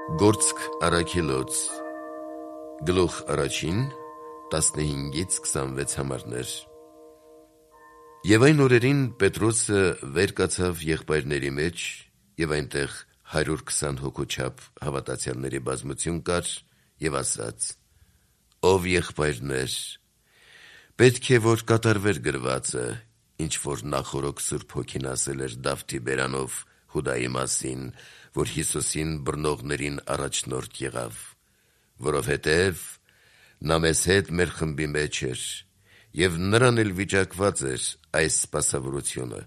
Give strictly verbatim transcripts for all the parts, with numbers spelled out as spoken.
Գործք առաքելոց Գլուխ առաջին տասնհինգից քսանվեց համարներ Եվ այն օրերին Պետրոսը վեր կացավ եղբայրների մեջ և այնտեղ հարյուր քսան հոգու չափ հավատացյալների բազմություն կար և ասաց. «Ով եղբայրներ, պետք է որ կատարվեր գրվածը, ինչ որ նախօրոք Սուրբ Հոգին ասել էր Դավթի բերանով Հուդայի մասին, որ Հիսուսին բռնողներին առաջնորդ եղավ, որովհետև նա մեզ հետ մեր խմբի մեջ էր, և նրան էլ վիճակված էր այս սպասավորությունը։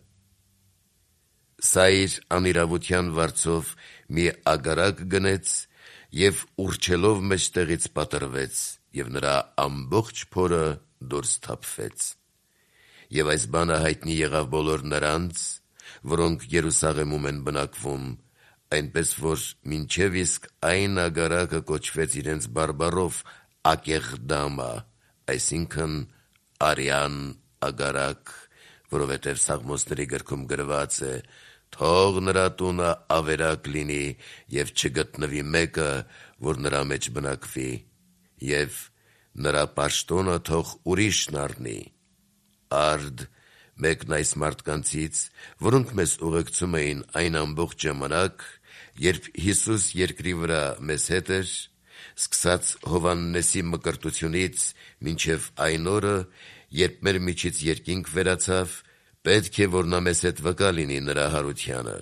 Սա իր անիրավության վարձով մի ագարակ գնեց և ուռչելով մեջտեղից պատռվեց, և նրա ամբողջ փորը դուրս թափվեց։ Եվ այս բանը հայտնի եղավ բոլոր նրանց, որոնք Երուսաղեմում են բնակվում, այնպես որ մինչև իսկ այն ագարակը կոչվեց իրենց բարբառով Ակեղդամա, այսինքն արյան ագարակ, որովհետև Սաղմոսների գրքում գրված է. «Թող նրա տունը ավերակ լինի և չգտնվի մեկը, որ նրա մեջ բնակվի, և նրա պաշտոնը թող ուրիշն առնի»։ Արդ մեկն այս մարդկանցից, որոնք մեզ ուղեկցում էին այն ամբողջ ժամանակ, երբ Հիսուս երկրի վրա մեզ հետ էր, սկսած Հովհաննեսի մկրտությունից մինչև այն օրը, երբ մեր միջից երկինք վերացավ, պետք է որ նա մեզ հետ վկա լինի նրա հարությանը։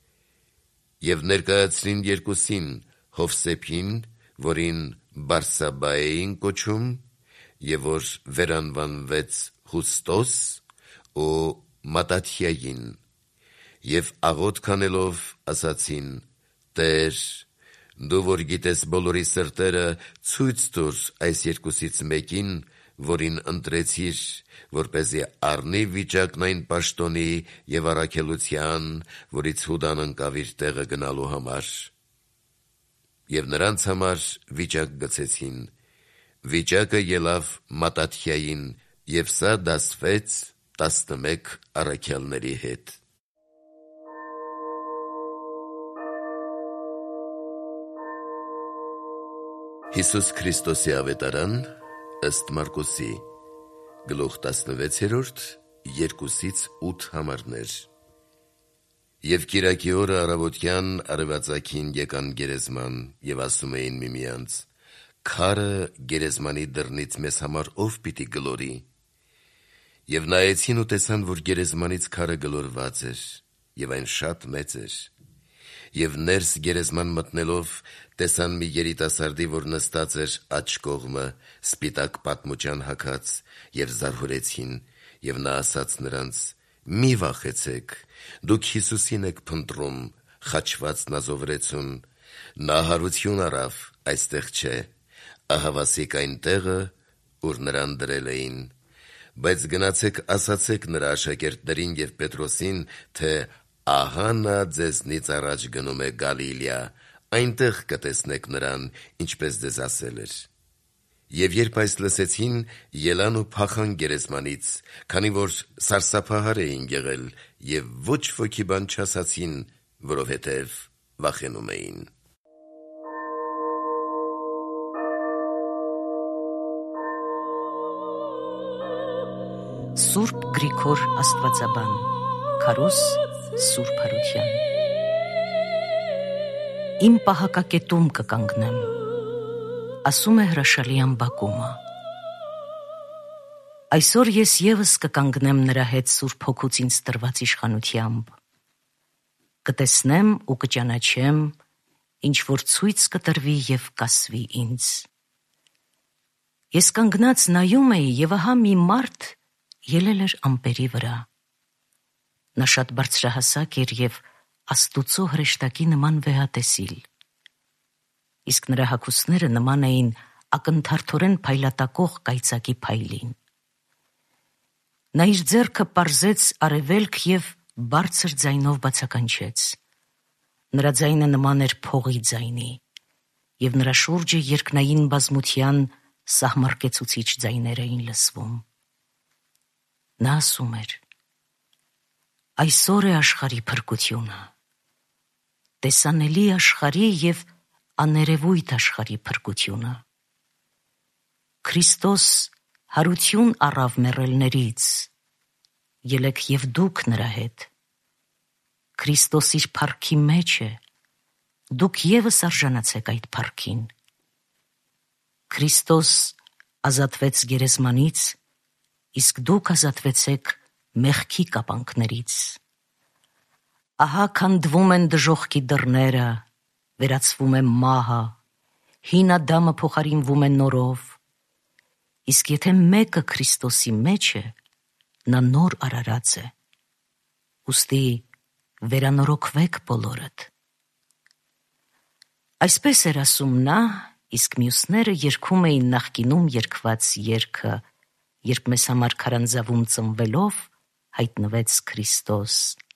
Եվ ներկայացրին երկուսին, Հովսեփին, որին Բարսաբբա էին կոչում, և որ վերանվանվեց Յուստոս, ու Մատաթիային, և աղոթք անելով ասացին. «Տե՛ր, դու որ գիտես բոլորի սրտերը, ցույց տուր այս երկուսից մեկին, որին ընտրեցիր, որպեսզի առնի վիճակն այն պաշտոնի և առաքելության, որից Հուդան ընկավ իր տեղը գնալու համար»։ Եվ նրանց համար վիճակ գցեցին. վիճակը ելավ Մատաթիային, և սա դասվեց տասնմեկ առաքյալների հետ։ Հիսուս Քրիստոսի ավետարան ըստ Մարկոսի գլուխ տասնվեցերորդ երկուսից ութ համարներ Եվ կիրակի օրը առավոտյան արևածագին եկան գերեզման և ասում էին միմյանց. «Քարը գերեզմանի դռնից մեզ համար ով պիտի գլորի»։ Եվ նայեցին ու տեսան, որ գերեզմանից քարը գլորված էր, և այն շատ մեծ էր։ Եվ ներս գերեզման մտնելով տեսան մի երիտասարդի, որ նստած էր աջ կողմը, սպիտակ պատմուջան հագած, և զարհուրեցին, և նա ասաց նրանց. «Մի վախեցեք, դուք Հիսուսին եք փնտրում, խաչված Նազովրեցուն, նա հարություն առավ, այստեղ չէ, ահավասիկ այն տեղը, ուր նրան դրել էին։ Բայց գնացեք ասացեք նրա աշակերտներին և Պետրոսին, թե ահա նա ձեզնից առաջ գնում է Գալիլյա, այնտեղ կտեսնեք նրան, ինչպես ձեզ ասել էր»։ Եվ երբ այս լսեցին, ելան ու փախան գերեզմանից, քանի որ սարսափահար էին եղել, և ոչ ոքի բան չասացին, որովհետև վախենում էին։ Սուրբ Գրիգոր Աստվածաբան Քարոզ Սուրբ Հարության Իմ պահակակետում կկանգնեմ, ասում է հրաշալի ամբակումը։ Այսօր ես ևս կկանգնեմ նրա հետ Սուրբ Հոգուց ինձ տրված իշխանությամբ, կտեսնեմ ու կճանաչեմ, ինչ որ ցույց կտրվի և կասվի ինձ։ Ես կանգնած նայում էի, և ահա մի մարդ ելել էր ամպերի վրա։ Նա շատ բարձրահասակ էր և Աստուծո հրեշտակի նման վեհատեսիլ, իսկ նրա հագուստները նման էին ակնթարթորեն փայլատակող կայծակի փայլին։ Նա իր ձեռքը պարզեց արևելք և բարձր ձայնով բացականչեց։ Նրա ձայնը նման էր փողի ձայնի, և նրա շուրջը երկնային բազմության սահմռկեցուցիչ ձայներ էին լսվում։ Նա ասում էր. «Այսօր է աշխարհի փրկությունը, տեսանելի աշխարհի և աներևույթ աշխարհի փրկությունը։ Քրիստոս հարություն առավ մեռելներից, ելեք եւ դուք նրա հետ։ Քրիստոս իր փառքի մեջ է, դուք եւս արժանացեք այդ փառքին։ Քրիստոս ազատվեց գերեզմանից, իսկ դուք ազատվեցեք մեղքի կապանքներից։ Ահա քանդվում են դժոխքի դռները, վերացվում է մահը, հին Ադամը փոխարինվում է նորով, իսկ եթե մեկը Քրիստոսի մեջ է, նա նոր արարած է։ Ուստի վերանորոգվեք բոլորդ։ Այսպես էր ասում նա, իսկ մյուսները երգում էին նախկինում երգված երգը, երբ մեզ համար քարանձավում ծնվելով հայտնվեց Քրիստոս։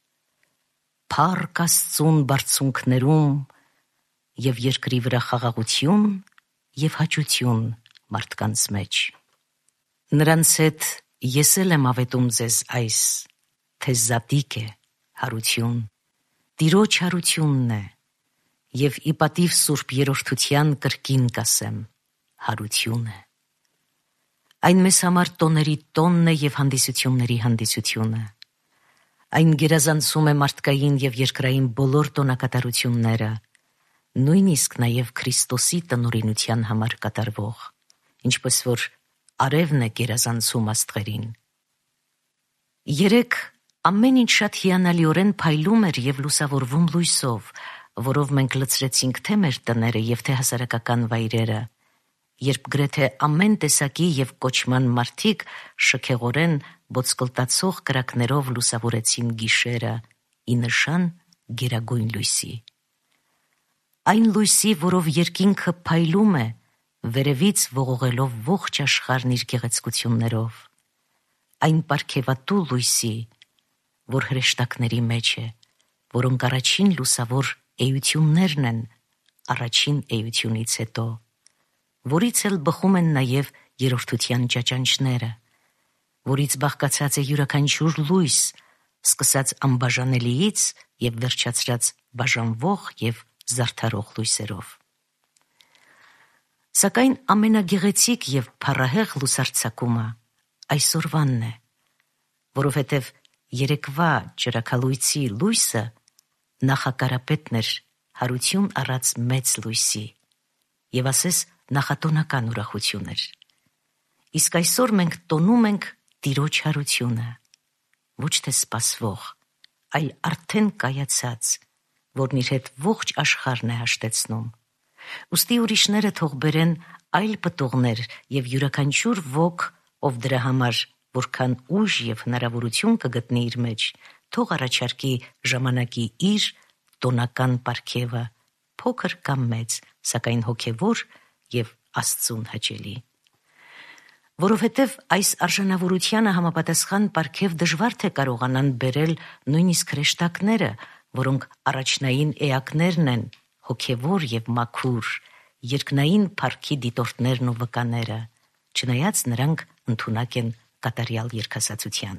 Փառք Աստծուն բարձունքներում եւ երկրի վրա խաղաղություն եւ հաճություն մարդկանց մեջ։ Նրանց հետ ես էլ եմ ավետում ձեզ այս, թե զատիկ է հարություն, Տիրոջ հարությունն է, եւ ի պատիվ Սուրբ Երրորդության կրկին կասեմ, հարություն է։ Այն մեզ համար տոների տոնն է եւ հանդիսությունների հանդիսությունը։ Այն գերազանցում է մարդկային եւ երկրային բոլոր տոնակատարությունները, նույնիսկ նաեւ Քրիստոսի տնօրինության համար կատարվող, ինչպես որ արևն է գերազանցում աստղերին։ Երեք ամեն ինչ շատ հիանալիորեն փայլում էր եւ լուսավորվում լույսով, որով մենք լցրեցինք թե մեր տները եւ թե հասարակական վայրերը, երբ գրեթե ամեն տեսակի եւ կոչման մարդիկ շքեղորեն ոտսկլտացող կրակներով լուսավորեցին գիշերը ի նշան գերագույն լույսի։ Այն լույսի, որով երկինքը փայլում է, վերևից ողողելով ողջ աշխարհն իր գեղեցկություններով, այն պարգևատու լույսի, որ հրեշտակների մեջ է, որոնք առաջին լուսավոր էություններն են առաջին էությունից հետո, որից էլ բխում են նաև երրորդության ճաճանճները, որից բաղկացած է յուրաքանչյուր լույս, սկսած անբաժանելիից եւ վերջացրած բաժանվող եւ զարդարող լույսերով։ Սակայն ամենագեղեցիկ եւ փառահեղ լուսարձակումը այսօրվանն է, որովհետեւ երեկվա ճրագալույցի լույսը նախակարապետն էր հարություն առած մեծ լույսի եւ ասես նախատոնական ուրախություն էր։ Իսկ այսօր մենք տոնում ենք Տիրոջ հարությունը, ոչ թե սպասվող, այլ արդեն կայացած, որն իր հետ ողջ աշխարհն է հաշտեցնում։ Ուստի ուրիշները թող բերեն այլ պտուղներ եւ յուրաքանչյուր ոք, ով դրա համար որքան ուժ եւ հնարավորություն կգտնի իր մեջ, թող առաջարկի ժամանակի իր տոնական պարգևը, փոքր կամ մեծ, սակայն հոգևոր եւ Աստծուն հաճելի։ Որովհետև այս արժանավորությանը համապատասխան պարգև դժվար թե կարողանան բերել նույնիսկ հրեշտակները, որոնք առաջնային էակներն են, հոգևոր եւ մաքուր, երկնային փառքի դիտորդներն ու վկաները, չնայած նրանք ընդունակ են կատարյալ երկասացության։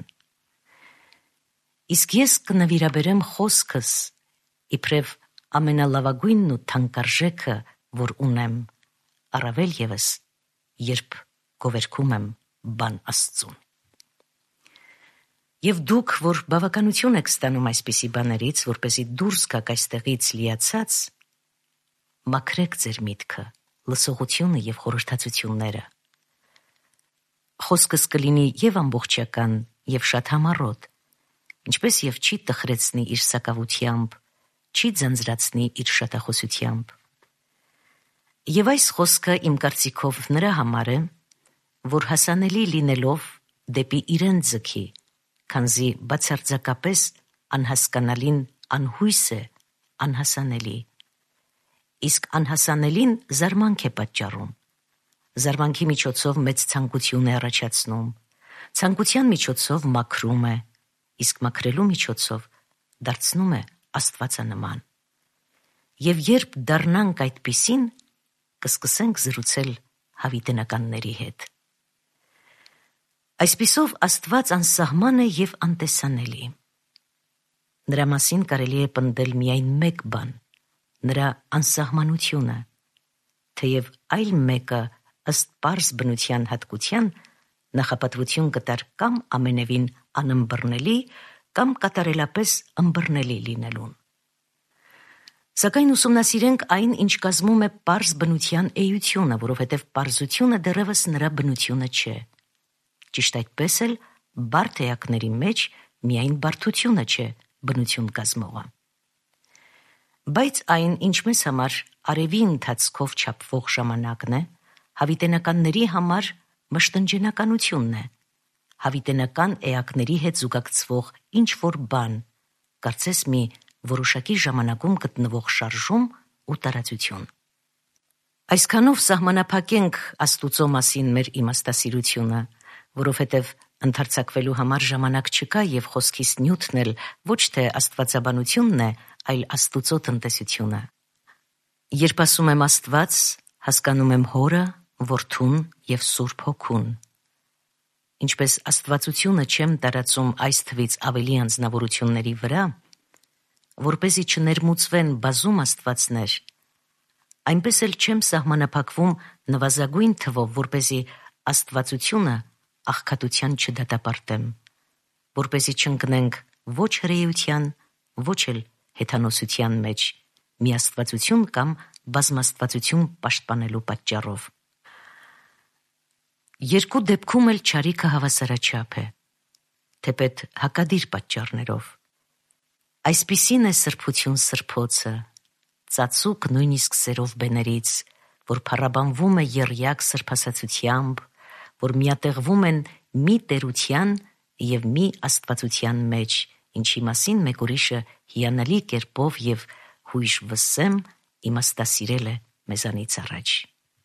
Իսկ ես կնվիրաբերեմ խոսքս իբրև ամենալավագույնն ու թանկարժեքը, որ ունեմ, առավել եւս, երբ գովերգում եմ բան Աստծուն։ Եվ դուք, որ բավականություն եք ստանում այսպիսի բաներից, որպեսզի դուրս գաք այստեղից լիացած, մաքրեք ձեր միտքը, լսողությունը եւ խորհրդածությունները։ Խոսքս կլինի եւ ամբողջական, եւ շատ համառոտ, ինչպես եւ չի տխրեցնի իր սակավությամբ, չի ձանձրացնի իր շատախոսությամբ։ Եվ այս խոսքը իմ կարծիքով նրա համար է, որ հասանելի լինելով դեպի իրեն ձգի, քանզի բացարձակապես անհասկանալին անհույս է, անհասանելի։ Իսկ անհասանելին զարմանք է պատճառում։ Զարմանքի միջոցով մեծ ցանկություն է առաջացնում, ցանկության միջոցով մաքրում է, իսկ մաքրելու միջոցով դարձնում է աստվածանման։ Եվ երբ դառնանք այդպիսին, կսկսենք զրուցել հավիտենականների հետ։ Այսպիսով Աստված անսահման է եւ անտեսանելի։ Նրա մասին կարելի է պնդել միայն մեկ բան՝ նրա անսահմանությունը, թեև այլ մեկը ըստ պարզ բնության հատկության նախապատվություն կտար կամ ամենևին անըմբռնելի, կամ կատարելապես ըմբռնելի լինելուն։ Սակայն ուսումնասիրենք այն, ինչ կազմում է պարզ բնության էությունը, որովհետև պարզությունը դեռևս նրա բնությունը չէ։ Ճիշտ այդպես էլ բարդ էակների մեջ միայն բարդությունը չէ բնություն կազմողը։ Բայց այն, ինչ մեզ համար արևի ընթացքով չափվող ժամանակն է, հավիտենականների համար մշտնջենականությունն է, հավիտենական էակների հետ զուգակցվող ինչ-որ բան, կարծես մի որոշակի ժամանակում գտնվող շարժում ու տարածություն։ Այսքանով սահմանափակենք Աստուծո մասին մեր իմաստասիրությունը, որովհետև ընդարձակվելու համար ժամանակ չկա և խոսքիս նյութն էլ ոչ թե աստվածաբանությունն է, այլ Աստուծո տնտեսությունը։ Երբ ասում եմ Աստված, հասկանում եմ Հորը, Որդուն և Սուրբ Հոգուն։ Ինչպես աստվածությունը չեմ տարածում այս թվից ավելի անձնավորությունների վրա, որպեսզի չներմուծվեն բազում աստվածներ, այնպես էլ չեմ սահմանափակվում նվազագույն թվով, որպեսզի աստվածությունը աղքատության չդատապարտեմ, որպեսզի չընկնենք ոչ հրեության, ոչ էլ հեթանոսության մեջ, միաստվածություն կամ բազմաստվածություն պաշտպանելու պատճառով։ Երկու դեպքում էլ չարիքը հավասարաչափ է, թեպետ հակադիր պատճառներով։ Այսպիսին է սրբություն սրբոցը, ծածուկ նույնիսկ սերով բեներից, որ փառաբանվում է եռյակ սրբասացությամբ, որ միատեղվում են մի տերության և մի աստվածության մեջ, ինչի մասին մեկ ուրիշը հիանալի կերպով և հույժ վսեմ իմաստասիրել է մեզանից առաջ։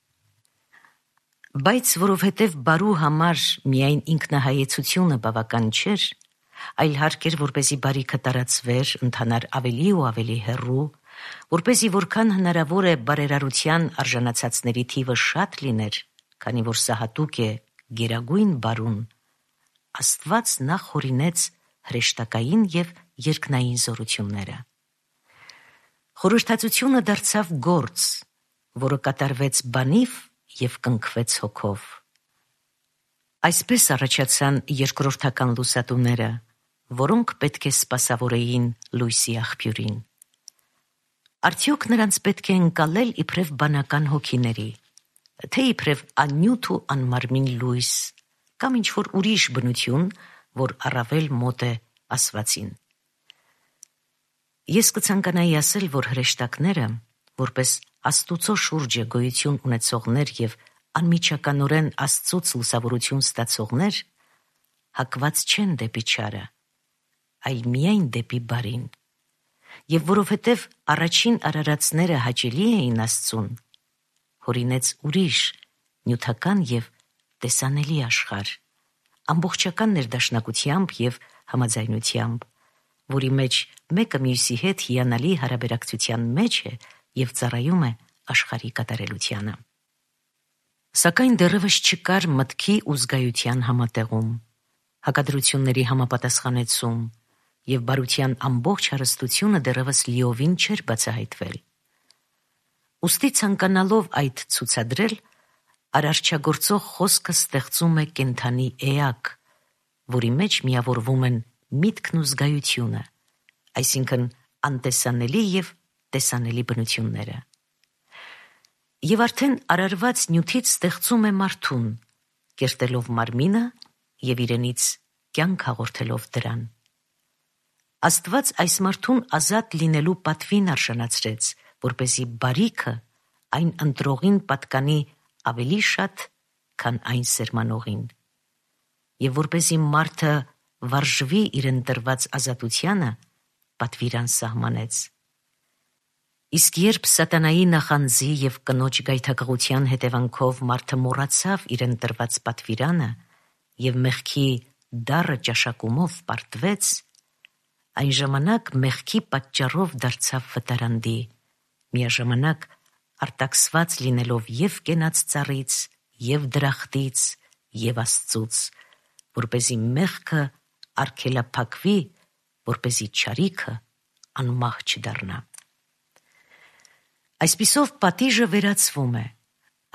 Բայց որովհետև բարու համար միայն ինքնահայեցությունը բավական չէր, այլ հարկ էր, որպեսզի բարիքը տարածվեր, ընթանար ավելի ու ավելի հեռու, որպեսզի որքան հնարավոր է բարերարության արժանացածների թիվը շատ լիներ, քանի որ սա հատուկ է գերագույն բարուն, Աստված նախ հորինեց հրեշտակային և երկնային զորությունները։ Խորհրդածությունը դարձավ գործ, որը կատարվեց բանիվ և կնքվեց հոգով։ Այսպես առաջացան երկրորդական լուսատուները, որոնք պետք է սպասավորեին լույսի աղբյուրին։ Արդյոք նրանց պետք է ընկալել իբրև բանական հոգիների, թե իբրև աննյութ ու անմարմին լույս, կամ ինչ-որ ուրիշ բնություն, որ առավել մոտ է ասվածին։ Ես կցանկանայի ասել, որ հրեշտակները, որպես Աստուծո շուրջը գոյություն ունեցողներ և անմիջականորեն Աստծուց լուսավորություն ստացողներ, հակված չեն դեպի չարը, այլ միայն դեպի բարին։ Եվ որովհետև առաջին արարածները հաճելի էին Աստծուն, հորինեց ուրիշ, նյութական և տեսանելի աշխարհ, ամբողջական ներդաշնակությամբ և համաձայնությամբ, որի մեջ մեկը մյուսի հետ հիանալի հարաբերակցության մեջ է և ծառայում է աշխարհի կատարելությանը։ Սակայն դեռևս չկար մտքի ու զգայության համատեղում, հակադրությունների համապատասխանեցում, և բարության ամբողջ հարստությունը դեռևս լիովին չէր բացահայտվել։ Ուստի ցանկանալով այդ ցուցադրել, արարչագործող խոսքը ստեղծում է կենդանի էակ, որի մեջ միավորվում են միտքն ու զգայությունը, այսինքն անտեսանելի և տեսանելի բնությունները։ Եվ արդեն արարված նյութից ստեղծում է մարդուն, կերտելով մարմինը և իրենից կյանք հաղորդելով դրան։ Աստված այս մարդուն ազատ լինելու պատվին արժանացրեց, որպեսզի բարիքը այն ընտրողին պատկանի ավելի շատ, քան այն սերմանողին, և որպեսզի մարդը վարժվի իրեն տրված ազատությանը, պատվիրան սահմանեց։ Իսկ երբ սատանայի նախանձի և կնոջ գայթակղության հետևանքով մարդը մոռացավ իրեն տրված պատվիրանը և մեղքի դառը ճաշակումով պարտվեց, այն ժամանակ մեղքի պատճառով դարձավ վտարանդի, միաժամանակ արտաքսված լինելով և կենաց ծառից, և դրախտից, և Աստծուց, որպեսզի մեղքը արգելափակվի, որպեսզի չարիքը անմահ չդառնա։ Այսպիսով պատիժը վերացվում է,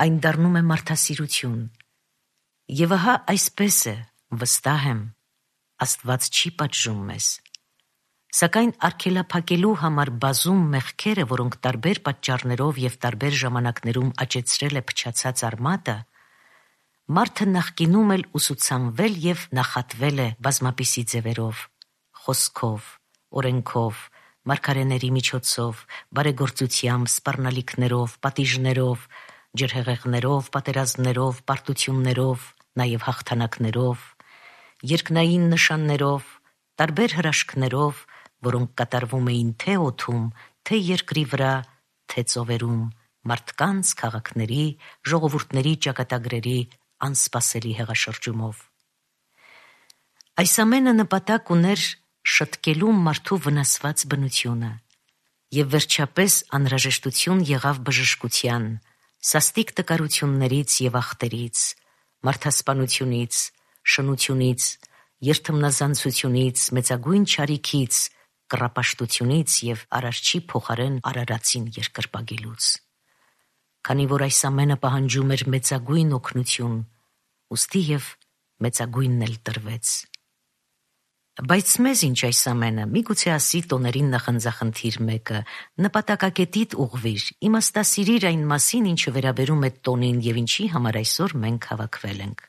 այն դառնում է մարդասիրություն։ Եվ ահա այսպես է, վստահ եմ, Աստված չի պատժում մեզ։ Սակայն արգելափակելու համար բազում մեղքերը, որոնք տարբեր պատճառներով և տարբեր ժամանակներում աճեցրել է փչացած արմատը, մարդը նախկինում էլ ուսուցանվել և նախատվել է բազմապիսի ձևերով, խոսքով, օրենքով, մարգարեների միջոցով, բարեգործությամբ, սպառնալիքներով, պատիժներով, ջրհեղեղներով, պատերազմներով, պարտություններով, նաև հաղթանակներով, երկնային նշաններով, տարբեր հրաշքներով, որոնք կատարվում էին թե օդում, թե երկրի վրա, թե ծովերում, մարդկանց, քաղաքների, ժողովուրդների ճակատագրերի անսպասելի հեղաշրջումով։ Այս ամենը նպատակ ուներ շտկելու մարդու վնասված բնությունը, և վերջապես անհրաժեշտություն եղավ բժշկության, սաստիկ տկարություններից և ախտերից, մարդասպանությունից, շնությունից, երթմնազանցությունից, մեծագույն չարիքից, կռապաշտությունից և Արարչի փոխարեն արարածին երկրպագելուց։ Քանի որ այս ամենը պահանջում էր մեծագույն օգնություն, ուստի և մեծագույնն էլ տրվեց։ Բայց մեզ ինչ այս ամենը, միգուցե ասի տոներին նախանձախնդիր մեկը, նպատակակետիդ ուղղվիր, իմաստասիրիր այն մասին, ինչը վերաբերում է տոնին և ինչի համար այսօր մենք հավաքվել ենք։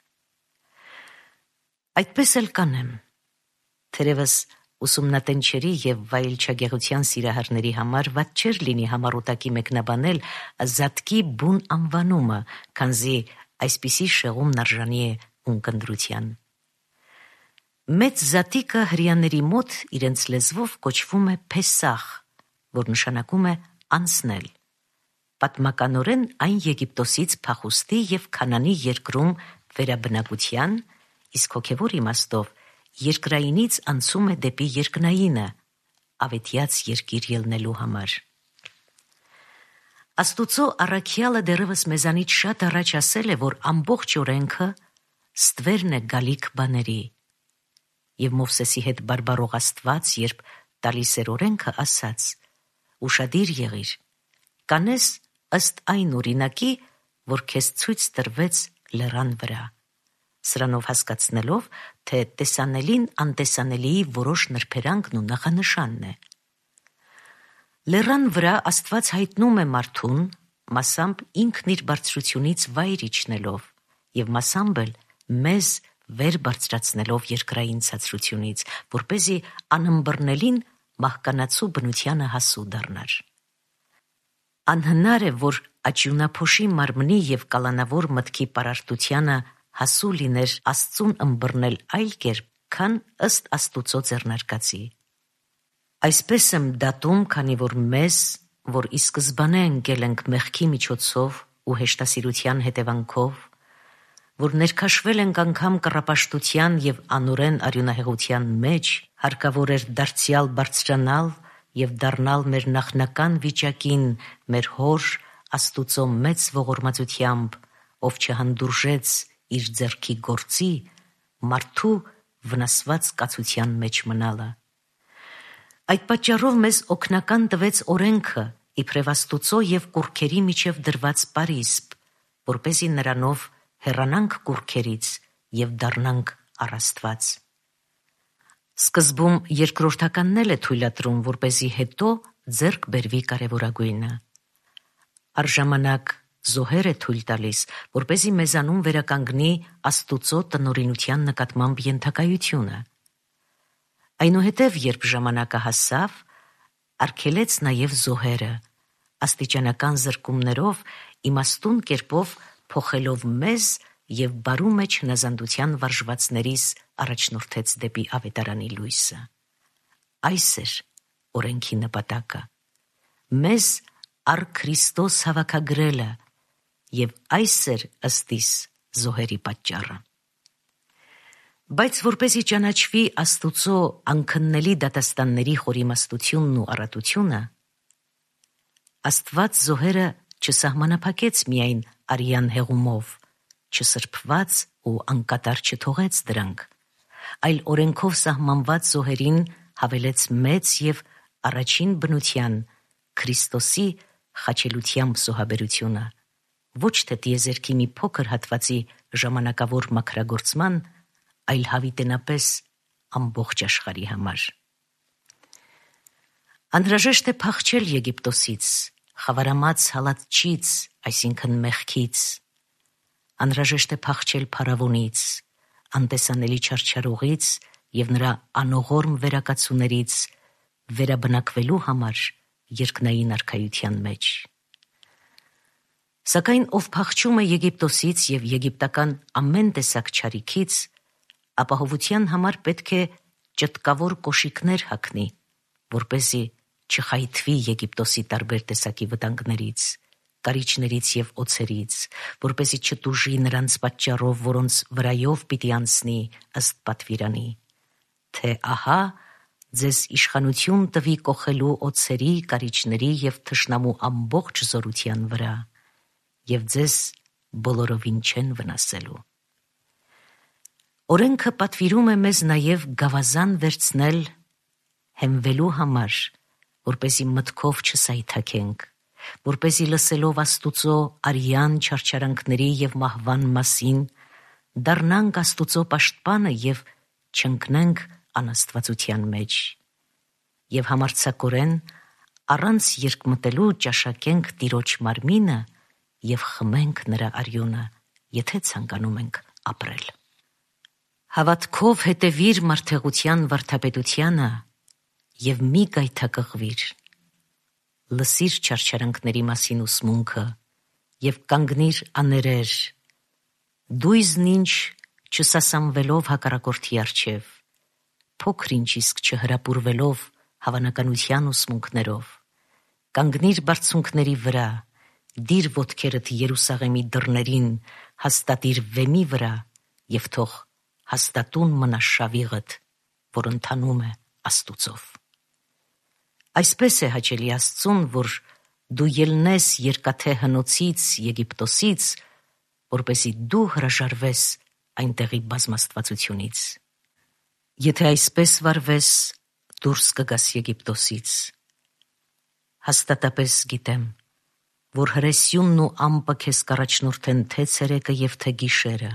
Այդպես էլ կանեմ, թերևս ուսումնատենչերի և վայելչագեղության սիրահարների համար վատ չէր լինի համառոտակի մեկնաբանել Զատկի բուն անվանումը, քանզի այսպիսի շեղումն արժանի է ունկնդրության։ Մեծ Զատիկը հրեաների մոտ իրենց լեզվով կոչվում է Փեսախ, որ նշանակում է անցնել։ Պատմականորեն այն Եգիպտոսից փախուստի և Քանանի երկրում վերաբնակության, իսկ հոգևոր իմաստով երկրայինից անցում է դեպի երկնայինը, ավետյաց երկիր ելնելու համար։ Աստուծո առաքյալը դեռևս մեզանից շատ առաջ ասել է, որ ամբողջ օրենքը ստվերն է գալիք բաների, և Մովսեսի հետ բարբարող Աստված, երբ տալիս էր օրենքը, ասաց. «Ուշադիր եղիր, կանես ըստ այն օրինակի, որ քեզ ցույց տրվեց լեռան վրա», սրանով հասկացնելով, թե տեսանելին անտեսանելիի որոշ նրբերանգն ու նախանշանն է։ Լեռան վրա Աստված հայտնում է մարդուն, մասամբ ինքն իր բարձրությունից վայր իջնելով և մասամբ էլ մեզ վեր բարձրացնելով երկրային ցածրությունից, որպեսզի անըմբռնելին մահկանացու բնությանը հասու դառնար։ Անհնար է, որ աճյունափոշի մարմնի և կալանավոր մտքի պարարտությանը հասու լիներ Աստծուն ըմբռնել այլ կերպ, քան ըստ Աստուծո ձեռնարկածի։ Այսպես եմ դատում, քանի որ մեզ, որ ի սկզբանե ընկել ենք մեղքի միջոցով ու հեշտասիրության հետևանքով, որ ներքաշվել ենք անգամ կռապաշտության և անօրեն արյունահեղության մեջ, հարկավոր էր դարձյալ բարձրանալ և դառնալ մեր նախնական վիճակին մեր Հոր Աստուծո մեծ ողորմածությամբ, ով չհանդուրժեց իր ձեռքի գործի, մարդու վնասված կացության մեջ մնալը։ Այդ պատճառով մեզ օգնական տվեց օրենքը, իբրև Աստուծո և կուռքերի միջև դրված պարիսպ, որպեսզի նրանով հեռանանք կուռքերից և դառնանք առ Աստված։ Սկզբում երկրորդականն էլ է թույլատրում, որպեսզի հետո ձեռք բերվի կարևորագույնը։ Առժամանակ զոհեր է թույլ տալիս, որպեսզի մեզանում վերականգնի Աստուծո տնօրինության նկատմամբ ենթակայությունը։ Այնուհետև, երբ ժամանակը հասավ, արգելեց նաև զոհերը, աստիճանական զրկումներով, իմաստուն կերպով փոխելով մեզ և բարու մեջ հնազանդության վարժվածներիս առաջնորդեց դեպի ավետարանի լույսը։ Այս էր օրենքի նպատակը՝ մեզ առ Քրիստոս հավաքագրելը, և այս էր ըստիս զոհերի պատճառը։ Բայց որպեսզի ճանաչվի Աստուծո անքննելի դատաստանների խորիմաստությունն ու առատությունը, Աստված զոհերը չսահմանափակեց միայն արյան հեղումով, չսրբված ու անկատար չթողեց դրանք, այլ օրենքով սահմանված զոհերին հավելեց մեծ և առաջին բնության Քրիստոսի խաչելությամբ զոհաբերությունը, ոչ թե տիեզերքի մի փոքր հատվածի ժամանակավոր մաքրագործման, այլ հավիտենապես ամբողջ աշխարհի համար։ Անհրաժեշտ է փախչել Եգիպտոսից, խավարամած հալածչից, այսինքն մեղքից։ Անհրաժեշտ է փախչել փարավոնից, անտեսանելի չարչարողից և նրա անողորմ վերակացուներից, վերաբնակվելու համար երկնային արքայության մեջ։ Սակայն ով փախչում է Եգիպտոսից և եգիպտական ամեն տեսակ չարիքից, ապահովության համար պետք է ճտկավոր կոշիկներ հագնի, որպեսզի չխայթվի Եգիպտոսի տարբեր տեսակի վտանգներից, կարիճներից և օձերից, որպեսզի չտուժի նրանց պատճառով, որոնց վրայով պիտի անցնի ըստ պատվիրանի, թե ահա ձեզ իշխանություն տվի կոխելու օձերի, կարիճների և թշնամու ամբողջ զորության վրա, և ձեզ բոլորովին չեն վնասելու։ Օրենքը պատվիրում է մեզ նաև գավազան վերցնել հենվելու համար, որպեսզի մտքով չսայթաքենք, որպեսզի լսելով Աստուծո արյան չարչարանքների և մահվան մասին, դառնանք Աստուծո պաշտպանը և չընկնենք անաստվածության մեջ, և համարձակորեն առանց երկմտելու ճաշակենք Տիրոջ մարմինը և խմենք նրա արյունը, եթե ցանկանում ենք ապրել։ Հավատքով հետևիր մարդեղության վարդապետությանը և մի գայթակղվիր։ Լսիր չարչարանքների մասին ուսմունքը և կանգնիր աներեր, դույզն ինչ չսասանվելով հակառակորդի առջև, փոքր-ինչ իսկ չհրապուրվելով հավանականության ուսմունքներով, կանգնիր բարձունքների վրա, դիր ոտքերդ Երուսաղեմի դռներին, հաստատիր վեմի վրա և թող հաստատուն մնա շավիղդ, որ ընթանում է Աստուծով։ Այսպես է հաճելի Աստծուն, որ դու ելնես երկաթե հնոցից Եգիպտոսից, որպեսզի դու հրաժարվես այնտեղի բազմաստվածությունից։ Եթե այսպես վարվես, դուրս կգաս Եգիպտոսից։ Հաստատապես գիտեմ, որ հրեսյունն ու ամպը քեզ կառաջնորդեն թե ցերեկը և թե գիշերը։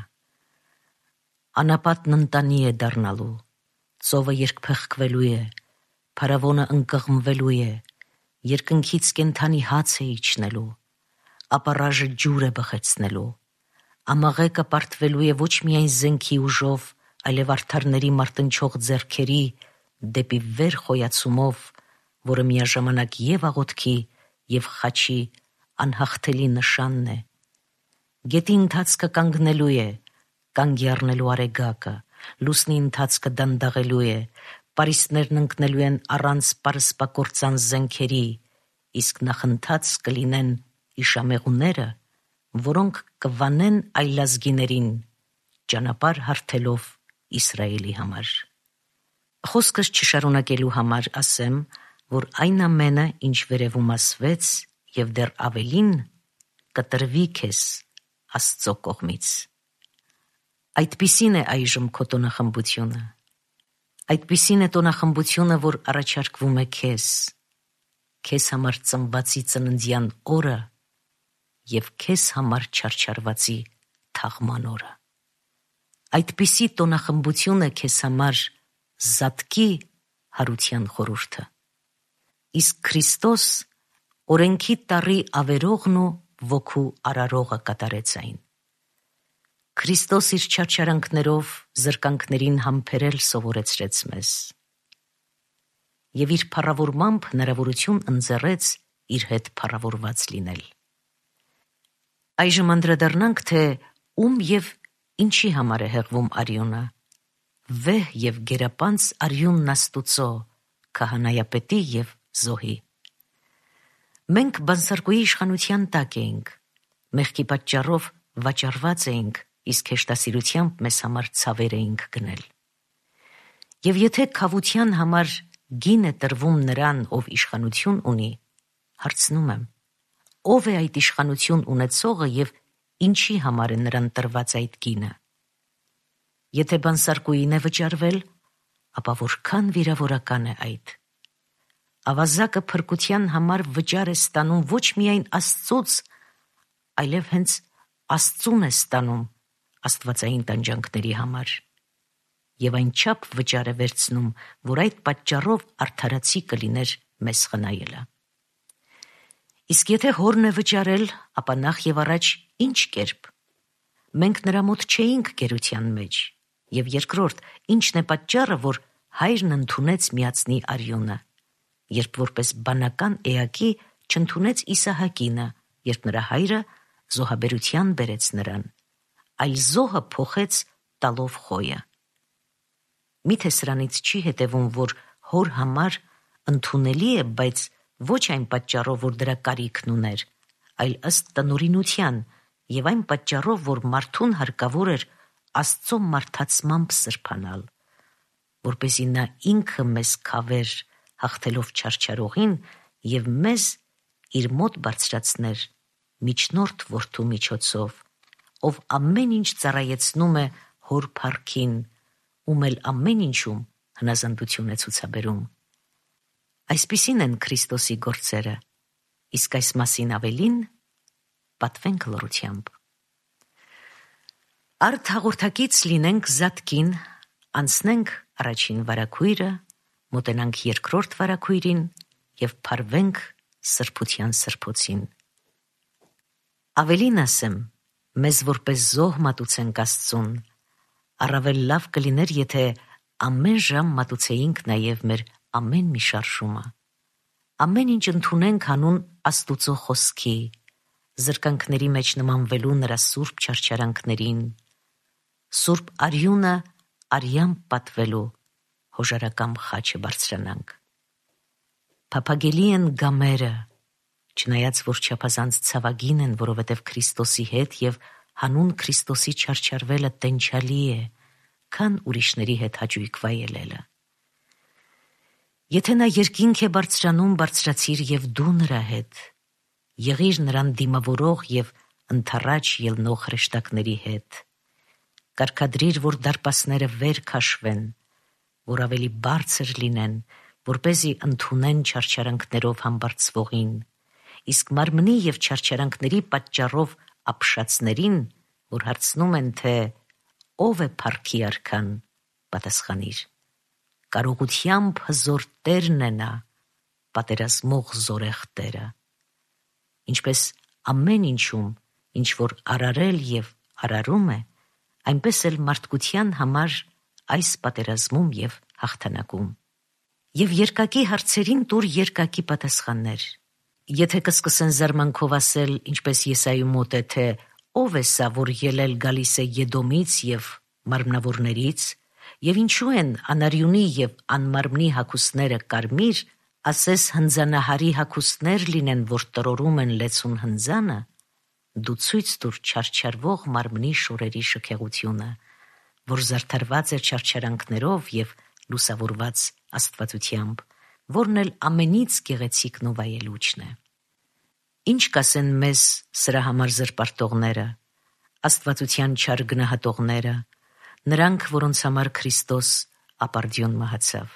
Անապատն ընտանի է դառնալու, ծովը երկփեղկվելու է, փարավոնը ընկղմվելու է, երկնքից կենդանի հաց է իջնելու, ապառաժը ջուր է բխեցնելու, ամաղեկը պարտվելու է ոչ միայն զենքի ուժով, այլև արդարների մարտնչող ձեռքերի դեպի վեր խոյացումով, որը միաժամանակ և աղոթքի, և խաչի անհաղթելի նշանն է։ Գետի ընթացքը կանգնելու է, կանգի առնելու արեգակը, լուսնի ընթացքը դանդաղելու է, պարիսպներն ընկնելու են առանց պարսպակործան զենքերի, իսկ նախընթաց կլինեն իշամեղուները, որոնք կվանեն այլազգիներին, ճանապարհ հարթելով Իսրայելի համար։ Խոսքս չշարունակելու համար ասեմ, որ այն ամենը, ինչ վերևում ասվեց, և դեռ ավելին, կտրվի քեզ Աստծո կողմից։ Այդպիսին է այժմ քո տոնախմբությունը։ Այդպիսին է տոնախմբությունը, որ առաջարկվում է քեզ, քեզ համար ծնվածի ծննդյան օրը և քեզ համար չարչարվածի թաղման օրը։ Այդպիսի տոնախմբություն է քեզ համար զատկի հարության խորհուրդը։ Իսկ Քրիստոս օրենքի տառի ավերողն ու ոգու արարողը կատարեց այն։ Քրիստոս իր չարչարանքներով զրկանքներին համբերել սովորեցրեց մեզ և իր փառավորմամբ հնարավորություն ընձեռեց իր հետ փառավորված լինել։ Այժմ անդրադառնանք, թե ում և ինչի համար է հեղվում արյունը։ Վեհ և գերապանծ արյունն Աստուծո, քահանայապետի և զոհի։ Մենք բանսարկուի իշխանության տակ էինք, մեղքի պատճառով վաճառված էինք, իսկ հեշտասիրությամբ մեզ համար ցավեր էինք գնել։ Եվ եթե քավության համար գին է տրվում նրան, ով իշխանություն ունի, հարցնում եմ, ով է այդ իշխանություն ունեցողը և ինչի համար է նրան տրված այդ գինը։ Եթե բանսարկուին է վճարվել, ապա որքան վիրավորական է այդ։ Ավազակը փրկության համար վճար է ստանում ոչ միայն Աստծուց, այլև հենց Աստծուն է ստանում աստվածային տանջանքների համար։ Եվ այնչափ վճար է վերցնում, որ այդ պատճառով արդարացի կլիներ մեզ խնայելը։ Իսկ եթե հորն է վճարել, ապա նախ եւ առաջ ինչ կերպ։ Մենք նրա մոտ չէինք գերության մեջ, եւ երկրորդ, ինչն է պատճառը, որ հայրն ընդունեց միածնի արյունը, երբ որպես բանական էակի չընդունեց Իսահակինը, երբ նրա հայրը զոհաբերության բերեց նրան, այլ զոհը փոխեց տալով խոյը։ Միթե սրանից չի հետևում, որ հոր համար ընդունելի է, բայց ոչ այն պատճառով, որ դրա կարիքն ուներ, այլ ըստ տնօրինության եւ այն պատճառով, որ մարդուն հարկավոր էր Աստծո մարդացմամբ սրբանալ, որպեսզի նա ինքը մեզ քավեր, հաղթելով չարչարողին եւ մեզ իր մոտ բարձրացներ միջնորդ որդու միջոցով, ով ամեն ինչ ծառայեցնում է հոր փառքին, ում էլ ամեն ինչում հնազանդություն է ցուցաբերում։ Այսպիսին են Քրիստոսի գործերը, իսկ այս մասին ավելին պատվենք լռությամբ։ Արդ հաղորդակից լինենք զատկին, անցնենք առաջին վարագույրը, մոտենանք երկրորդ վարագույրին եւ փարվենք սրբության սրբոցին։ Ավելին ասեմ, մեզ որպես զոհ մատուցենք Աստծուն, առավել լավ կլիներ, եթե ամեն ժամ մատուցեինք նաեւ մեր ամեն մի շարժումը։ Ամեն ինչ ընդունենք հանուն Աստուծո խոսքի, զրկանքների մեջ նմանվելու նրա սուրբ չարչարանքներին, սուրբ արյունը արյամբ պատվելու հոժարակամ խաչը բարձրանանք։ Փափագելի են գամերը, չնայած որ չափազանց ցավագին են, որովհետև Քրիստոսի հետ եւ հանուն Քրիստոսի չարչարվելը տենչալի է, քան ուրիշների հետ հաճույք վայելելը։ Եթե նա երկինք է բարձրանում, բարձրացիր եւ դու նրա հետ, եղիր նրան դիմավորող եւ ընթառաջ ելնող հրեշտակների հետ, կարգադրիր, որ դարպասները վեր քաշվեն, որ ավելի բարձր լինեն, որպեսզի ընդունեն չարչարանքներով համբարձվողին, իսկ մարմնի եւ չարչարանքների պատճառով ապշածներին, որ հարցնում են, թե ով է փառքի արքան, պատասխանիր. կարողությամբ հզոր Տերն է նա, պատերազմող զորեղ Տերը։ Ինչպես ամեն ինչում, ինչ որ արարել եւ արարում է, այնպես էլ մարդկության համար այս պատերազմում եւ հաղթանակում։ Եվ երկակի հարցերին տուր երկակի պատասխաններ։ Եթե կսկսեն զարմանքով ասել, ինչպես Եսայի մոտ է, թե ով է սա, որ ելել գալիս է Եդոմից եւ մարմնավորներից, եւ ինչու են անարյունի եւ անմարմնի հագուստները կարմիր, ասես հնձանահարի հագուստներ լինեն, որ տրորում են լեցուն հնձանը, դու ցույց տուր չարչարվող մարմնի շորերի շքեղությունը, որ զարդարված է չարչարանքներով եւ լուսավորված աստվածությամբ, որն էլ ամենից գեղեցիկն ու վայելուչն է։ Ինչ կասեն մեզ սրա համար զրպարտողները, աստվածության չար գնահատողները, նրանք, որոնց համար Քրիստոս ապարդյուն մահացավ։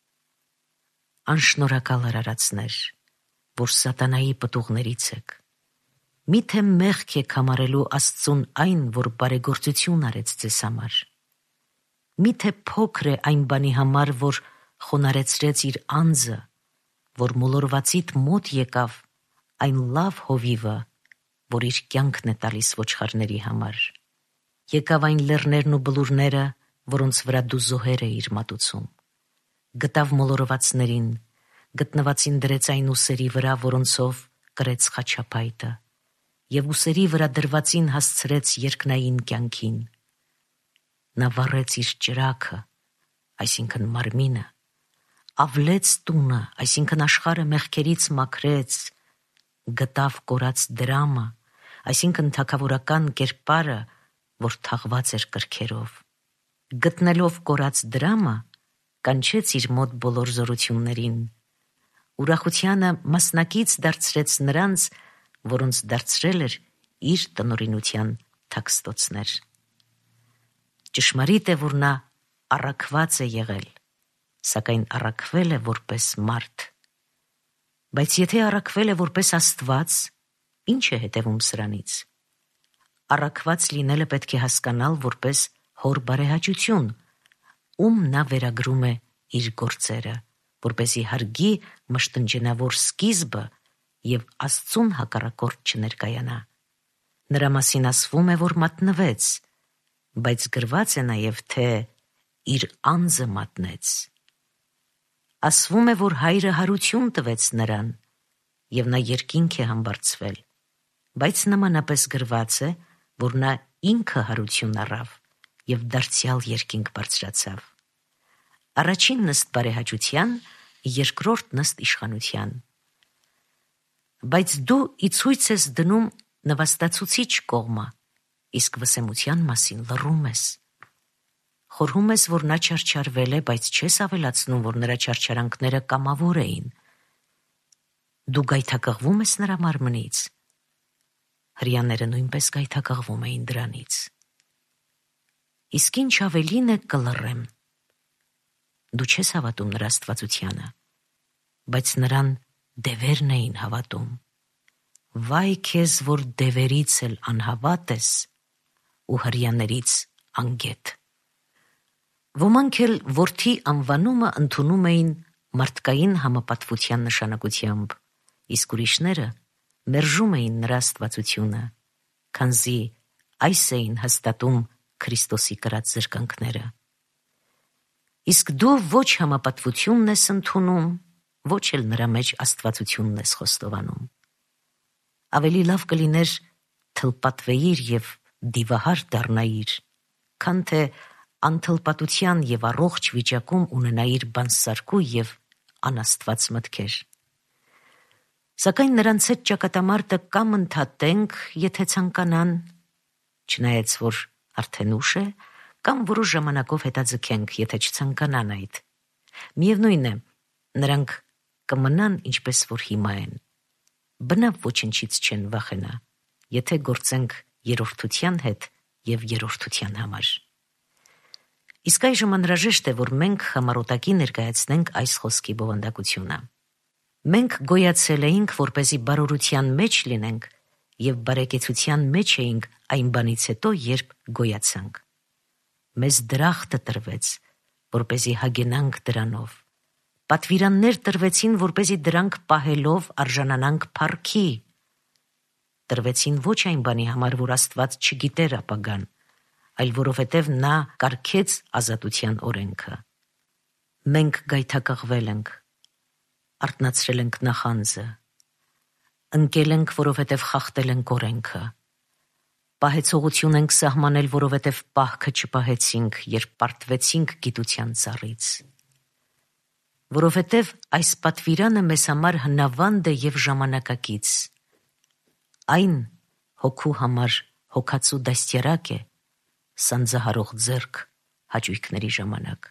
Անշնորհակալ արարածներ, որ սատանայի պտուղներից եք, միթե մեղք եք համարելու Աստծուն այն, որ բարեգործություն արեց ձեզ համար։ Միթե փոքր է այն բանի համար, որ խոնարեցրեց իր անձը, որ մոլորվածիդ մոտ եկավ այն լավ հովիվը, որ իր կյանքն է տալիս ոչխարների համար։ Եկավ այն լեռներն ու բլուրները, որոնց վրա դու զոհեր էիր մատուցում։ Գտավ մոլորվածներին, գտնվածին դրեց այն ուսերի վրա, որոնցով կրեց խաչապայտը, եւ ուսերի վրա դրվածին հասցրեց երկնային կյանքին։ Նա վառեց իր ճրագը, այսինքն մարմինը, ավլեց տունը, այսինքն աշխարհը մեղքերից մաքրեց, գտավ կորած դրամը, այսինքն թագավորական կերպարը, որ թաղված էր կրքերով։ Գտնելով կորած դրամը, կանչեց իր մոտ բոլոր զորություններին, ուրախությանը մասնակից դարձրեց նրանց, որոնց դարձրել էր իր տնօրինության թաքստոցներ։ Ճշմարիտ է, որ նա առաքված է եղել, սակայն առաքվել է որպես մարդ։ Բայց եթե առաքվել է որպես Աստված, ինչ է հետևում սրանից։ առաքված լինելը պետք է հասկանալ որպես հոր բարեհաճություն, ում նա վերագրում է իր գործերը, որպեսզի հարգի մշտնջենավոր սկիզբը և Աստծուն հակառակորդ չներկայանա։ Նրա մասին ասվում է, որ մատնվեց, բայց գրված է նաև, թե իր անձը մատնեց։ Ասվում է, որ հայրը հարություն տվեց նրան, և նա երկինք է համբարձվել, բայց նմանապես գրված է, որ նա ինքը հարություն առավ և դարձյալ երկինք բարձրացավ։ Առաջին նստ բարեհաճության, երկրորդ նստ իշխանության։ Բայց դու ի ցույց ես դնում նվաստացուցիչ կողմը, իսկ վսեմության մասին լռում ես։ Խորհում ես, որ նա չարչարվել է, բայց չես ավելացնում, որ նրա չարչարանքները կամավոր էին։ Դու գայթակղվում ես նրա մարմնից։ Հրեաները նույնպես գայթակղվում էին դրանից։ Իսկ ինչ ավելին է, կլռեմ։ Դու չես հավատում նրա աստվածությանը, բայց նրան դևերն էին հավատում։ Վայ քեզ, որ դևերից էլ անհավատ ես ու հրեաներից անգետ։ Ոմանք էլ որդի անվանումը ընդունում էին մարդկային համապատվության նշանակությամբ, իսկ ուրիշները մերժում էին նրա աստվածությունը, քանզի այս էին հաստատում Քրիստոսի կրած զրկանքները։ Իսկ դու ոչ համապատվությունն ես ընդունում, ոչ էլ նրա մեջ աստվածությունն ես խոստովանում։ Ավելի լավ կլիներ թլպատվեիր և դիվահար դառնայիր, քան թե անթլպատության և առողջ վիճակում ունենայիր բանսարկու և անաստված մտքեր։ Սակայն նրանց հետ ճակատամարտը կամ ընդհատենք, եթե ցանկանան, չնայած որ արդեն ուշ է, կամ որոշ ժամանակով հետաձգենք, եթե չցանկանան այդ։ Միևնույն է, նրանք կմնան ինչպես որ հիմա են։ Բնավ ոչնչից չեն վախենա, եթե գործենք երրորդության հետ և երրորդության համար։ Իսկ այժմ անհրաժեշտ է, որ մենք համառոտակի ներկայացնենք այս խոսքի բովանդակությունը։ Մենք գոյացել էինք, որպեսզի բարօրության մեջ լինենք, և բարեկեցության մեջ էինք այն բանից հետո, երբ գոյացանք։ Մեզ դրախտը տրվեց, որպեսզի հագենանք դրանով։ Պատվիրաններ տրվեցին, որպեսզի դրանք պահելով արժանանանք փառքի։ Տրվեցին ոչ այն բանի համար, որ Աստված չգիտեր ապագան, այլ որովհետև նա կարգեց ազատության օրենքը։ Մենք գայթակղվել ենք, արթնացրել ենք նախանձը, ընկել ենք, որովհետև խախտել ենք օրենքը, պահեցողություն ենք սահմանել, որովհետև պահքը չպահեցինք, երբ պարտվեցինք գիտության ծառից։ Որովհետև այս պատվիրանը մեզ համար հնավանդ է և ժամանակակից։ Այն հոգու համար հոգացու դաստիարակ է, սանձահարող ձեռք հաճույքների ժամանակ։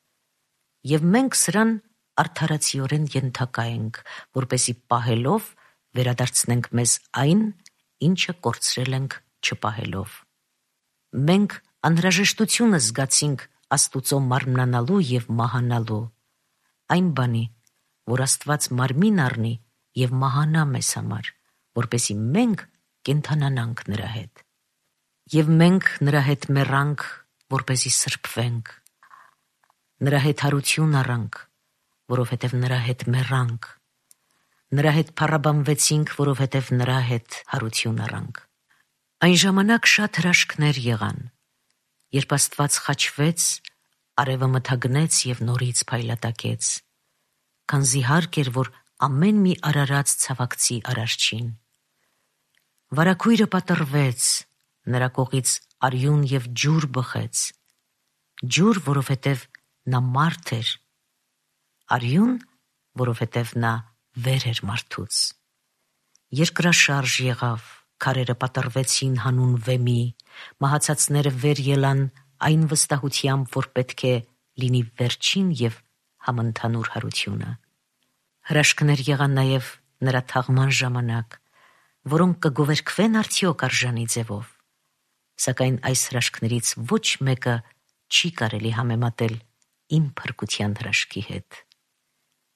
Եվ մենք սրան արդարացիորեն ենթակա ենք, որպեսզի պահելով վերադարձնենք մեզ այն, ինչը կորցրել ենք չպահելով։ Մենք անհրաժեշտությունը զգացինք Աստուծո մարմնանալու և մահանալու, այն բանի, որ Աստված մարմին առնի և մահանա մեզ համար, որպեսզի մենք կենդանանանք նրա հետ։ Եվ մենք նրա հետ մեռանք, որպեսզի սրբվենք, նրա հետ հարություն առանք, որովհետև նրա հետ մեռանք, նրա հետ փառաբանվեցինք, որովհետև նրա հետ հարություն առանք։ Այն ժամանակ շատ հրաշքներ եղան, երբ Աստված խաչվեց, արևը մթագնեց և նորից փայլատակեց, քանզի հարկ էր, որ ամեն մի արարած ցավակցի Արարչին։ Վարագույրը պատռվեց, նրա կողից արյուն և ջուր բխեց, ջուր, որովհետև նա մարդ էր, արյուն, որովհետև նա վեր էր մարդուց։ Երկրաշարժ եղավ, քարերը պատռվեցին հանուն վեմի, մահացածները վեր ելան այն վստահությամբ, որ պետք է լինի վերջին և համընդհանուր հարությունը։ Հրաշքներ եղան նաև նրա թաղման ժամանակ, որոնք կգովերգվեն արդյոք արժանի ձևով, սակայն այս հրաշքներից ոչ մեկը չի կարելի համեմատել իմ փրկության հրաշքի հետ։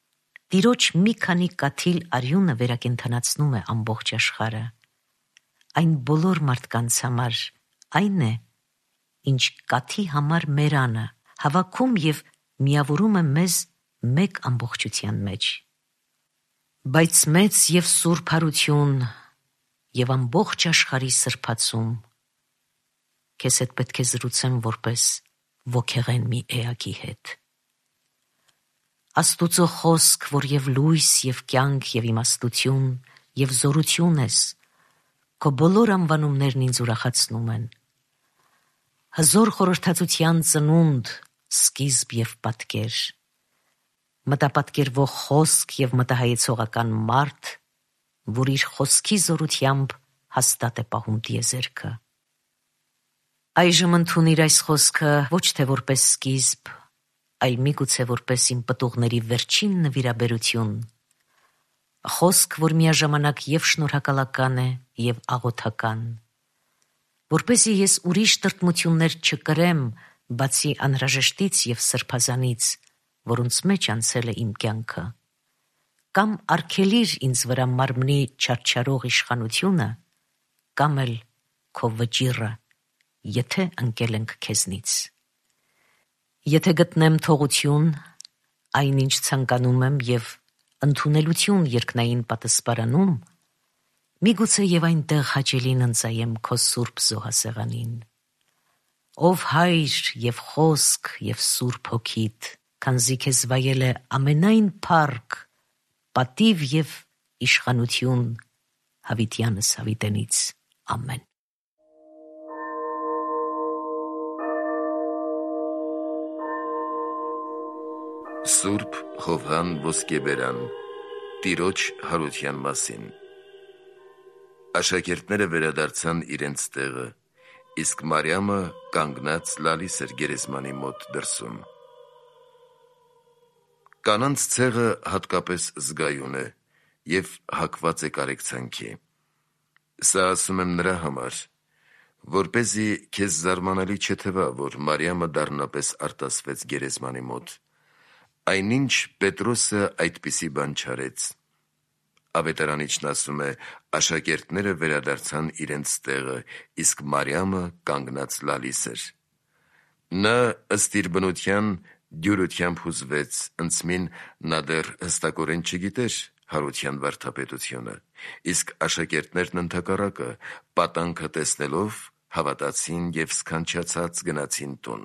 Տիրոջ մի քանի կաթիլ արյունը վերակենդանացնում է ամբողջ աշխարհը։ այն բոլոր մարդկանց համար այն է, ինչ կաթի համար մերանը, հավաքում և միավորում է մեզ մեկ ամբողջության մեջ։ Բայց մեծ և սուրբ հարություն և ամբողջ աշխարհի սրբացում քեզ հետ պետք է զրուցեմ որպես ոգեղեն մի էակի հետ։ Աստուծո խոսք, որ և լույս, և կյանք, և իմաստություն, և զորություն ես, քո բոլոր անվանումներն ինձ ուրախացնում են։ Հզոր խորհրդածության ծնունդ, սկիզբ և պատկեր, մտապատկերվող խոսք և մտահայեցողական մարդ, որ իր խոսքի զորությամբ հաստատ է պահում տիեզերքը։ Այժմ ընդունիր այս խոսքը ոչ թե որպես սկիզբ, այլ միգուցե որպես իմ պտուղների վերջին նվիրաբերություն, խոսք, որ միաժամանակ և շնորհակալական է, և աղոթական, որպեսզի ես ուրիշ տրտմություններ չկրեմ, բացի անհրաժեշտից և սրբազանից, որոնց մեջ անցել է իմ կյանքը, կամ արգելիր ինձ վրա մարմնի չարչարող իշխանությունը, կամ էլ քո վճիռը, եթե ընկել ենք քեզնից։ Եթե գտնեմ թողություն, այն ինչ ցանկանում եմ, և ընդունելություն երկնային պատսպարանում, միգուցե և այնտեղ հաճելին ընծայեմ քո սուրբ զոհասեղանին։ Ով Հայր և Խոսք և Սուրբ Հոգիդ, քանզի քեզ վայել է ամենայն փառք, պատիվ և իշխանություն հավիտյանս հավիտենից։ Ամեն։ Սուրբ Հովհան Ոսկեբերան Տիրոջ հարության մասին։ Աշակերտները վերադարձան իրենց տեղը, իսկ Մարիամը կանգնած լալիս էր գերեզմանի մոտ դրսում։ Կանանց ցեղը հատկապես զգայուն է և հակված է կարեկցանքի։ Սա ասում եմ նրա համար, որպեսզի քեզ զարմանալի չթվա, որ Մարիամը դառնապես արտասվեց գերեզմանի մոտ, այնինչ Պետրոսը այդպիսի բան չարեց։ Ավետարանիչն ասում է. աշակերտները վերադարձան իրենց տեղը, իսկ Մարիամը կանգնած լալիս էր։ Նա ըստ իր բնության դյուրությամբ հուզվեց, ընծմին նա դեռ հստակորեն չգիտեր հարության վարդապետությունը, իսկ աշակերտներն ընդհակառակը, պատանքը տեսնելով, հավատացին և սքանչացած գնացին տուն։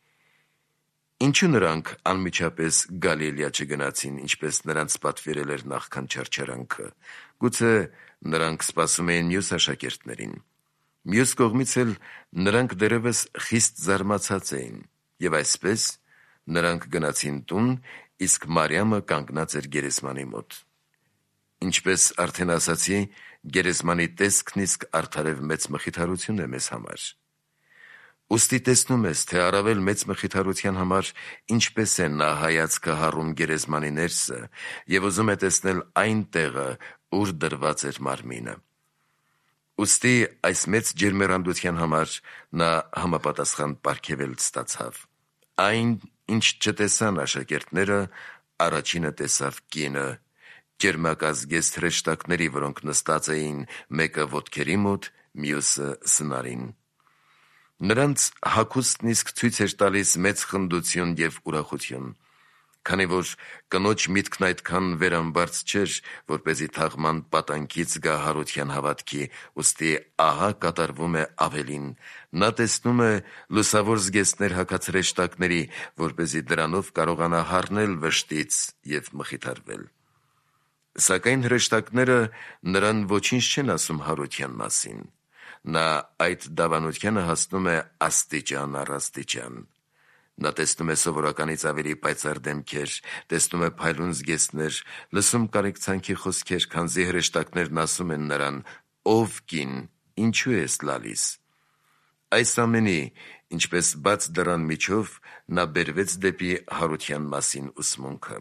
Ինչու նրանք անմիջապես Գալիլեա չգնացին, ինչպես նրանց պատվիրել էր նախքան չարչարանքը։ Գուցե նրանք սպասում էին մյուս աշակերտներին։ Մյուս կողմից էլ նրանք դեռևս խիստ զարմացած էին, և այսպես նրանք գնացին տուն, իսկ Մարիամը կանգնած էր գերեզմանի մոտ։ Ինչպես արդեն ասացի, գերեզմանի տեսքն իսկ արդարև մեծ մխիթարություն է մեզ համար։ Ուստի տեսնում ես, թե առավել մեծ մխիթարության համար ինչպես է նա հայացքը հառում գերեզմանի ներսը և ուզում է տեսնել այն տեղը, ուր դրված էր մարմինը։ Ուստի այս մեծ ջերմեռանդության համար նա համապատասխան պարգևել ստացավ։ Այն, ինչ չտեսան աշակերտները, առաջինը տեսավ կինը, ճերմակազգեստ հրեշտակների, որոնք նստած էին մեկը ոտքերի մոտ, մյուսը սնարին։ Նրանց հագուստն իսկ ցույց էր տալիս մեծ խնդություն և ուրախություն, քանի որ կնոջ միտքն այդքան վերամբարձ չէր, որպեսզի թաղման պատանքից գա հարության հավատքի, ուստի ահա կատարվում է ավելին. նա տեսնում է լուսավոր զգեստներ հագած հրեշտակների, որպեսզի դրանով կարողանա հառնել վշտից և մխիթարվել։ Սակայն հրեշտակները նրան ոչինչ չեն ասում հարության մասին։ Նա այդ դավանությանը հասնում է աստիճան առ աստիճան։ Նա տեսնում է սովորականից ավելի պայծառ դեմքեր, տեսնում է փայլուն զգեստներ, լսում կարեկցանքի խոսքեր, քանզի հրեշտակներն ասում են նրան. «Ով կին, ինչու ես լալիս»։ Այս ամենի, ինչպես բաց դռան միջով, նա բերվեց դեպի հարության մասին ուսմունքը։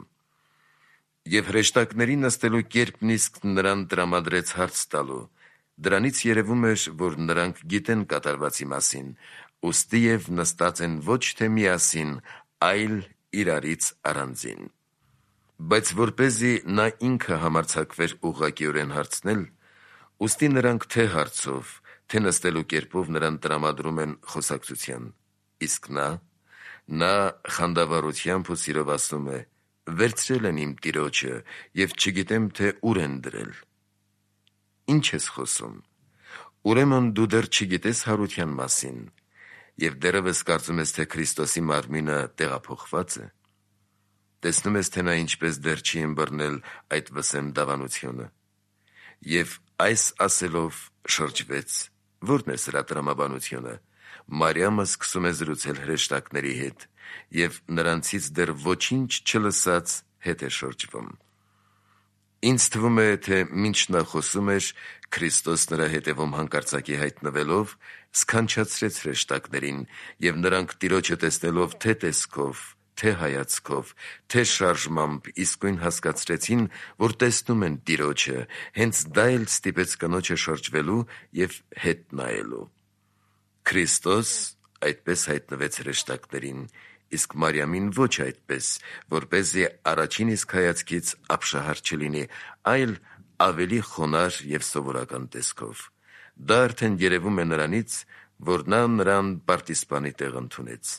Եվ հրեշտակների նստելու կերպն իսկ նրան տրամադրեց հարց տալու։ Դրանից երևում էր, որ նրանք գիտեն կատարվածի մասին, ուստի և նստած են ոչ թե միասին, այլ իրարից առանձին։ Բայց որպեսզի նա ինքը համարձակվեր ուղղակիորեն հարցնել, Ուստի նրանք թե հարցով, թե նստելու կերպով նրան տրամադրում են խոսակցության, իսկ նա, նա խանդավառությամբ ու սիրով ասում է. «Վերցրել են իմ տիրոջը և չգիտեմ, թե ուր են դրել»։ Ինչ ես խոսում, ուրեմն դու դեռ չգիտես հարության մասին և դեռևս կարծում ես, թե Քրիստոսի մարմինը տեղափոխված է։ Տեսնում ես, թե նա ինչպես դեռ չի ըմբռնել այդ վսեմ դավանությունը։ Եվ այս ասելով շրջվեց։ Ո՞րն է սրա տրամաբանությունը։ Մարիամը սկսում է զրուցել հրեշտակների հետ և նրանցից դեռ ոչինչ չլսած հետ է շրջվում։ Ինձ թվում է, թե մինչ նա խոսում էր, Քրիստոս նրա հետևում հանկարծակի հայտնվելով սքանչացրեց հրեշտակներին, և նրանք տիրոջը տեսնելով թե տեսքով, թե հայացքով, թե շարժմամբ իսկույն հասկացրեցին, որ տեսնում են տիրոջը, հենց դա էլ ստիպեց կնոջը շրջվելու և հետ նայելու։ Քրիստոս այդպես հայտնվեց հրեշտակներին, իսկ Մարիամին ոչ այդպես, որպեսզի առաջին իսկ հայացքից ապշահար չլինի, այլ ավելի խոնարհ և սովորական տեսքով։ Դա արդեն երևում է նրանից, որ նա նրան պարտիզպանի տեղ ընդունեց։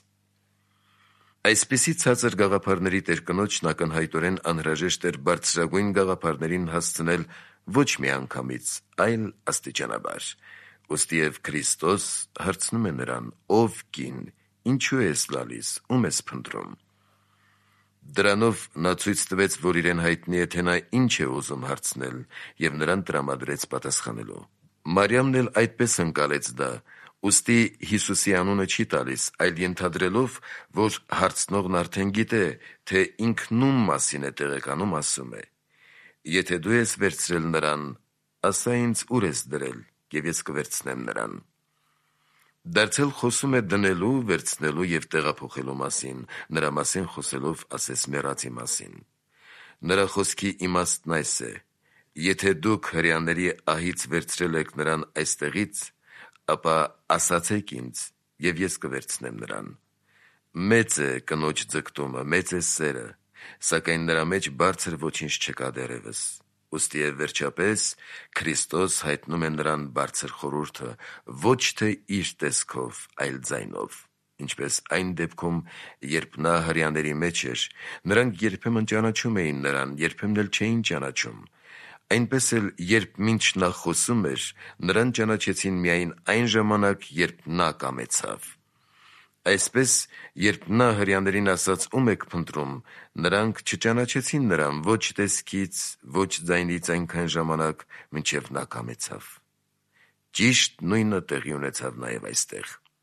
Այսպիսի ցածր գաղափարների տերկնոջն ակնհայտորեն անհրաժեշտ էր բարձրագույն գաղափարներին հասցնել ոչ միանգամից, այլ աստիճանաբար։ Ուստիև Քրիստոս հարցնում է նրան. «Ով կին, ինչու ես լալիս, ում ես փնտրում»։ Դրանով նա ցույց տվեց, որ իրեն հայտնի է, թե նա ինչ է ուզում հարցնել, և նրան տրամադրեց պատասխանելու։ Մարիամն էլ այդպես ընկալեց դա, ուստի Հիսուսի անունը չի տալիս, այլ ենթադրելով, որ հարցնողն արդեն գիտե, թե ինքն ում մասին է տեղեկանում, ասում է. «Եթե դու ես վերցրել նրան, ասա ինձ ուր ես դրել, և ես կվերցնեմ նրան»։ Դարձյալ խոսում է դնելու, վերցնելու և տեղափոխելու մասին, նրա մասին խոսելով ասես մեռածի մասին։ Նրա խոսքի իմաստն այս է. «Եթե դուք հրեաների ահից վերցրել եք նրան այստեղից, ապա ասացեք ինձ, և ես կվերցնեմ նրան»։ Մեծ է կնոջ ձգտումը, մեծ է սերը, սակայն նրա մեջ բարձր ոչինչ չկա դեռևս։ Ուստիև վերջապես Քրիստոս հայտնում է նրան բարձր խորհուրդը, ոչ թե իր տեսքով, այլ ձայնով։ Ինչպես այն դեպքում, երբ նա հրեաների մեջ էր, նրանք երբեմն ճանաչում էին նրան, երբեմն էլ չէին ճանաչում։ Այնպես էլ, երբ մինչ նա խոսում էր, նրան ճանաչեցին միայն այն ժամանակ, երբ նա կամեցավ։ Այսպես, երբ նա հրեաներին ասաց. «Ում եք փնտրում», նրանք չճանաչեցին նրան ոչ տեսքից, ոչ ձայնից այնքան ժամանակ, մինչև նա կամեցավ։ Ճիշտ նույնը տեղի ունեցավ նաև այստեղ։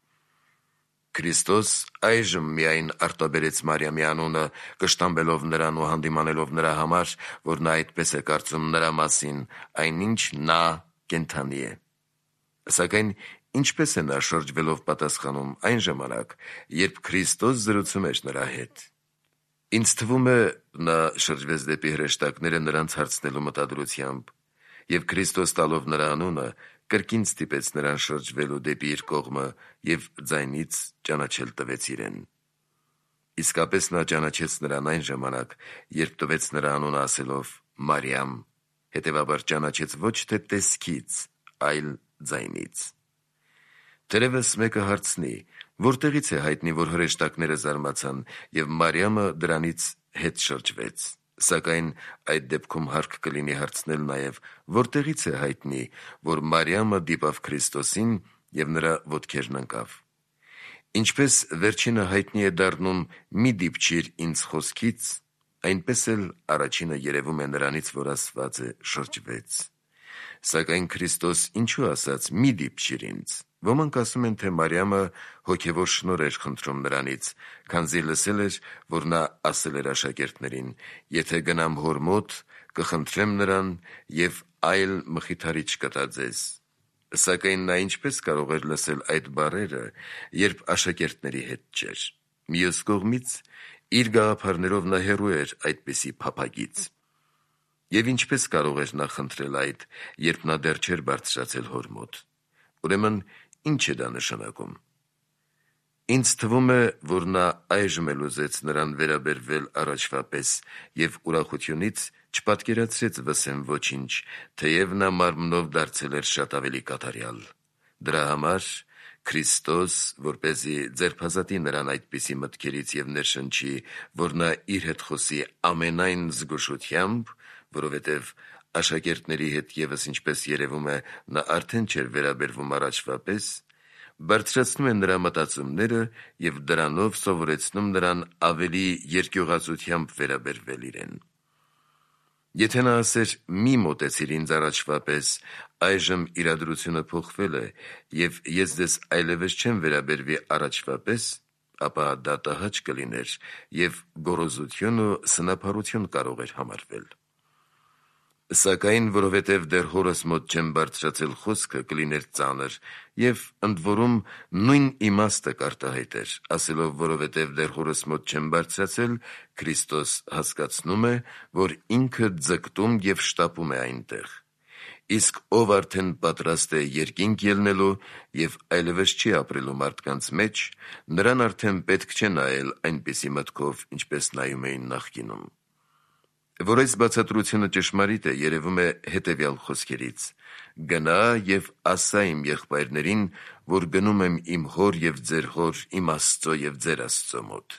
Քրիստոս այժմ միայն արտաբերեց Մարիամի անունը, կշտամբելով նրան ու հանդիմանելով նրա համար, որ նա այդպես է կարծում նրա մասին, այնինչ նա կենդանի է։ Սակայն ինչպես է նա շրջվելով պատասխանում այն ժամանակ, երբ Քրիստոս զրուցում էր նրա հետ։ Ինձ թվում է, նա շրջվեց դեպի հրեշտակները նրանց հարցնելու մտադրությամբ, և Քրիստոս տալով նրա անունը, կրկին ստիպեց նրան շրջվելու դեպի իր կողմը և ձայնից ճանաչել տվեց իրեն։ Իսկապես նա ճանաչեց նրան այն ժամանակ, երբ տվեց նրա անունը ասելով. «Մարիամ», հետևաբար ճանաչեց ոչ թե տեսքից, այլ ձայնից։ Թերևս մեկը հարցնի. որտեղից է հայտնի, որ հրեշտակները զարմացան, և Մարիամը դրանից հետ շրջվեց։ Սակայն այդ դեպքում հարկ կլինի հարցնել նաև. որտեղից է հայտնի, որ Մարիամը դիպավ Քրիստոսին և նրա ոտքերն ընկավ։ Ինչպես վերջինը հայտնի է դառնում «մի դիպչիր ինձ» խոսքից, այնպես էլ առաջինը երևում է նրանից, որ ասված է շրջվեց։ Սակայն Քրիստոս ինչու ասաց «մի դիպչիր ինձ»։ Ոմանք ասում են, թե Մարիամը հոգևոր շնորհ էր խնդրում նրանից, քանզի լսել էր, որ նա ասել էր աշակերտներին. «Եթե գնամ հոր մոտ, կխնդրեմ նրան և այլ մխիթարիչ կտա ձեզ»։ Սակայն նա ինչպես կարող էր լսել այդ բառերը, երբ աշակերտների հետ չէր։ Մյուս կողմից, իր գաղափարներով նա հեռու էր այդպիսի փափագից։ Եվ ինչպես կարող էր նա խնդրել այդ, երբ նա դեռ չէր բարձրացել հոր մոտ։ Ուրեմն ի՞նչ է դա նշանակում։ Ինձ թվում է, որ նա այժմ էլ ուզեց նրան վերաբերվել առաջվա պես և ուրախությունից չպատկերացրեց վսեմ ոչինչ, թեև նա մարմնով դարձել էր շատ ավելի կատարյալ։ Դրա համար Քրիստոս, որպեսզի ձերբազատի նրան այդպիսի մտքերից և ներշնչի, որ նա իր հետ խոսի ամենայն զգուշությամբ, որովհետև աշակերտների հետ ևս ինչպես երևում է, նա արդեն չէր վերաբերվում առաջվա պես, բարձրացնում է նրա մտածումները և դրանով սովորեցնում նրան ավելի երկյուղածությամբ վերաբերվել իրեն։ Եթե նա ասեր մի մոտեցիր ինձ առաջվա պես, այժմ իրադրությունը փոխվել է և ես ձեզ այլևս չեմ վերաբերվի առաջվա պես, ապա դա տհաճ կլիներ և գոռոզություն ու սնափառություն կարող էր համարվել։ Սակայն որովհետև դեռ հորս մոտ չեմ բարձրացել խոսքը, կլիներ ծանր և ընդ որում նույն իմաստը կարտահայտեր, ասելով որովհետև դեռ հորս մոտ չեմ բարձրացել, Քրիստոս հասկացնում է, որ ինքը ձգտում և շտապում է այնտեղ։ Իսկ ով արդեն պատրաստ է երկինք ելնելու և այլևս չի ապրելու մարդկանց մեջ, նրան արդեն պետք չէ նայել այնպիսի մտքով, ինչպես նայում էին նախկինում։ Որ այս բացատրությունը ճշմարիտ է, երևում է հետևյալ խոսքերից. «Գնա և ասա իմ եղբայրներին, որ գնում եմ իմ հոր և ձեր հոր, իմ Աստծո և ձեր Աստծո մոտ»։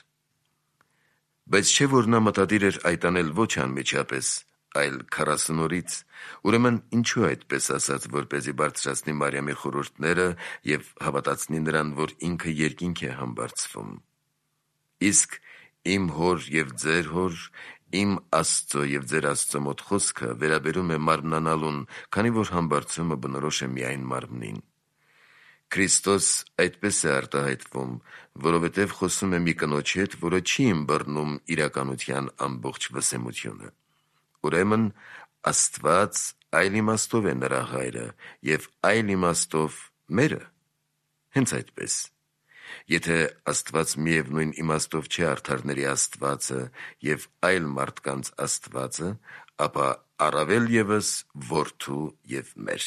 Բայց չէ՞ որ նա մտադիր էր այդ անել ոչ անմիջապես, այլ քառասուն օրից, ուրեմն ինչու այդպես ասաց, որպեսզի բարձրացնի Մարիամի խորհուրդները և հավատացնի նրան, որ ինքը երկինք է համբարձվում։ Իսկ «իմ հոր և ձեր հոր, իմ Աստծո և ձեր Աստծո մոտ» խոսքը վերաբերում է մարմնանալուն, քանի որ համբարձումը բնորոշ է միայն մարմնին։ Քրիստոս այդպես է արտահայտվում, որովհետև խոսում է մի կնոջ հետ, որը չի ըմբռնում իրականության ամբողջ վսեմությունը։ Ուրեմն Աստված այլ իմաստով է նրա հայրը և այլ իմաստով մե՞րը։ Հենց այդպես։ Եթե Աստված միևնույն իմաստով չէ արդարների Աստվածը և այլ մարդկանց Աստվածը, ապա առավել ևս որդու և մեր։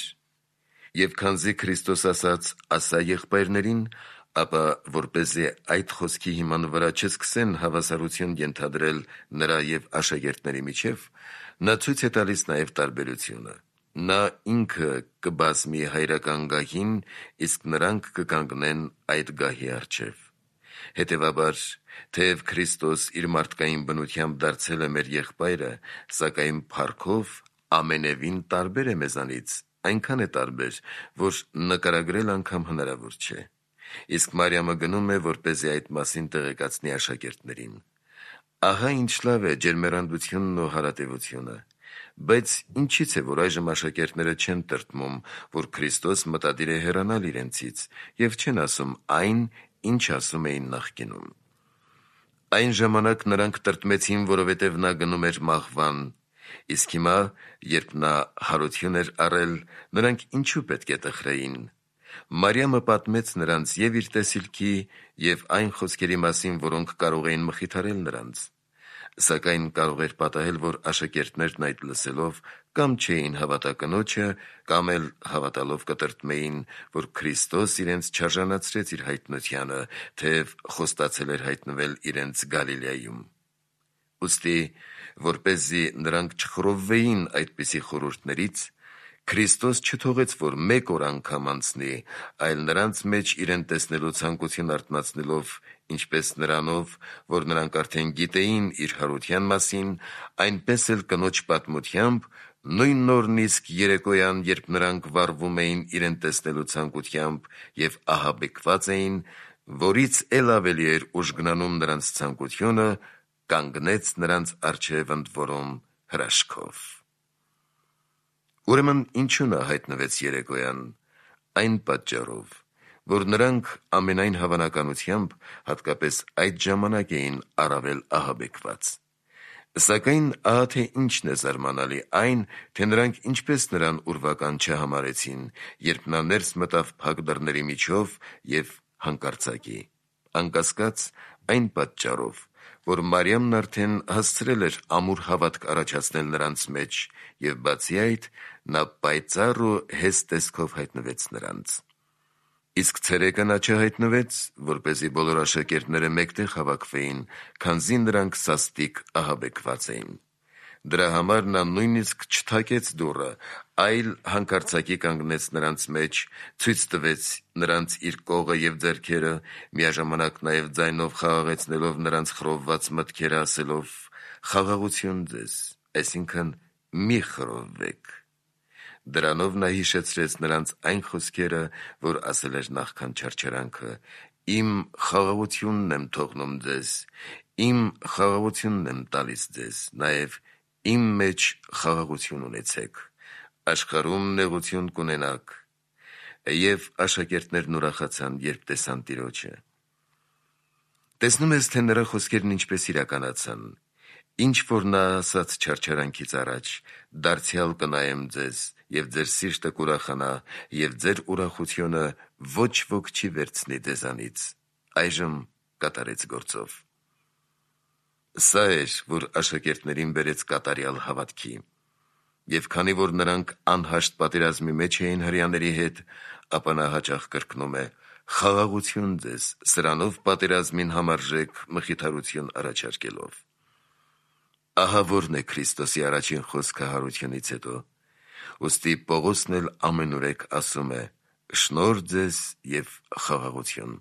Եվ քանզի Քրիստոս ասաց «ասա եղբայրներին», ապա որպեսզի այդ խոսքի հիման վրա չսկսեն հավասարություն ենթադրել նրա և աշակերտների միջև, նա ցույց է տալիս նաև տարբերությունը։ Նա ինքը կբազմի հայրական գահին, իսկ նրանք կկանգնեն այդ գահի առջև։ Հետևաբար, թեև Քրիստոս իր մարդկային բնությամբ դարձել է մեր եղբայրը, սակայն փառքով ամենևին տարբեր է մեզանից, այնքան է տարբեր, որ նկարագրել անգամ հնարավոր չէ։ Իսկ Մարիամը գնում է, որպեսզի այդ մասին տեղեկացնի աշակերտներին։ Ահա ինչ լավ է ջերմեռանդությունն ու հարատևությունը։ Բայց ինչի՞ց է, որ այժմ աշակերտները չեն տրտմում, որ Քրիստոս մտադիր է հեռանալ իրենցից և չեն ասում այն, ինչ ասում էին նախկինում։ Այն ժամանակ նրանք տրտմեցին, որովհետև նա գնում էր մահվան, իսկ հիմա, երբ նա հարություն էր առել, նրանք ինչու պետք է տխրեին։ Մարիամը պատմեց նրանց և իր տեսիլքի, և այն խոսքերի մասին, որոնք կարող էին մխիթարել նրանց։ Սակայն կարող էր պատահել, որ աշակերտներն այդ լսելով կամ չէին հավատա կնոջը, կամ էլ հավատալով կտրտմեին, որ Քրիստոս իրենց չարժանացրեց իր հայտնությանը, թեև խոստացել էր հայտնվել իրենց Գալիլեայում։ Ուստի, որպեսզի նրանք չխռովվեին այդպիսի խորհուրդներից, Քրիստոս չթողեց, որ մեկ օր անգամ անցնի, այլ նրանց մեջ իրեն տեսնելու ցանկություն արթնացնելով, ինչպես նրանով, որ նրանք արդեն գիտեին իր հարության մասին, այնպես էլ կնոջ պատմությամբ, նույն օրն իսկ երեկոյան, երբ նրանք վառվում էին իրեն տեսնելու ցանկությամբ և ահաբեկված էին, որից էլ ավելի էր ուժգնանում նրանց ցանկությունը, կանգնեց նրանց առջև ընդ որում հրաշքով։ Ուրեմն ինչու նա հայտնվեց երեկոյան։ Այն պատճառով, որ նրանք ամենայն հավանականությամբ հատկապես այդ ժամանակ էին առավել ահաբեկված։ Սակայն ահա թե ինչն է զարմանալի, այն, թե նրանք ինչպես նրան ուրվական չհամարեցին, երբ նա ներս մտավ փակ դռների միջով և հանկարծակի։ Անկասկած այն պատճառով, որ Մարիամն արդեն հասցրել էր ամուր հավատք առաջացնել նրանց մեջ, և բացի այդ, նա պայծառ ու հեզ տեսքով հայտնվեց նրանց։ Իսկ ցերեկը նա չհայտնվեց, որպեսզի բոլոր աշակերտները մեկտեղ հավաքվեին, քանզի նրանք սաստիկ ահաբեկված էին։ Դրա համար նա նույնիսկ չթակեց դուռը, այլ հանկարծակի կանգնեց նրանց մեջ, ցույց տվեց նրանց իր կողը և ձեռքերը, միաժամանակ նաև ձայնով խաղաղեցնելով նրանց խռովված մտքերը, ասելով. «Խաղաղություն ձեզ», այսինքն մի խռովվեք։ Դրանով նա հիշեցրեց նրանց այն խոսքերը, որ ասել էր նախքան չարչարանքը. «Իմ խաղաղությունն եմ թողնում ձեզ, իմ խաղաղությունն եմ տալիս ձեզ, նաև իմ մեջ խաղաղություն ունեցեք, աշխարհում նեղություն կունենաք»։ Եվ աշակերտներն ուրախացան, երբ տեսան Տիրոջը։ Տեսնում ես, թե նրա խոսքերն ինչպես իրականացան։ Ինչ որ նա ասաց չարչարանքից առաջ. «Դարձյալ կնայեմ ձեզ, և ձեր սիրտը կուրախանա, և ձեր ուրախությունը ոչ ոք չի վերցնի ձեզանից», այժմ կատարեց գործով։ Սա էր, որ աշակերտներին բերեց կատարյալ հավատքի։ Եվ քանի որ նրանք անհաշտ պատերազմի մեջ էին հրեաների հետ, ապա նա հաճախ կրկնում է. «Խաղաղություն ձեզ», սրանով պատերազմին համարժեք մխիթարություն առաջարկելով։ Ահա որն է Քրիստոսի առաջին խոսքը հարությունից հետո։ Ուստի Պողոսն էլ ամենուրեք ասում է. «Շնորհ ձեզ և խաղաղություն»։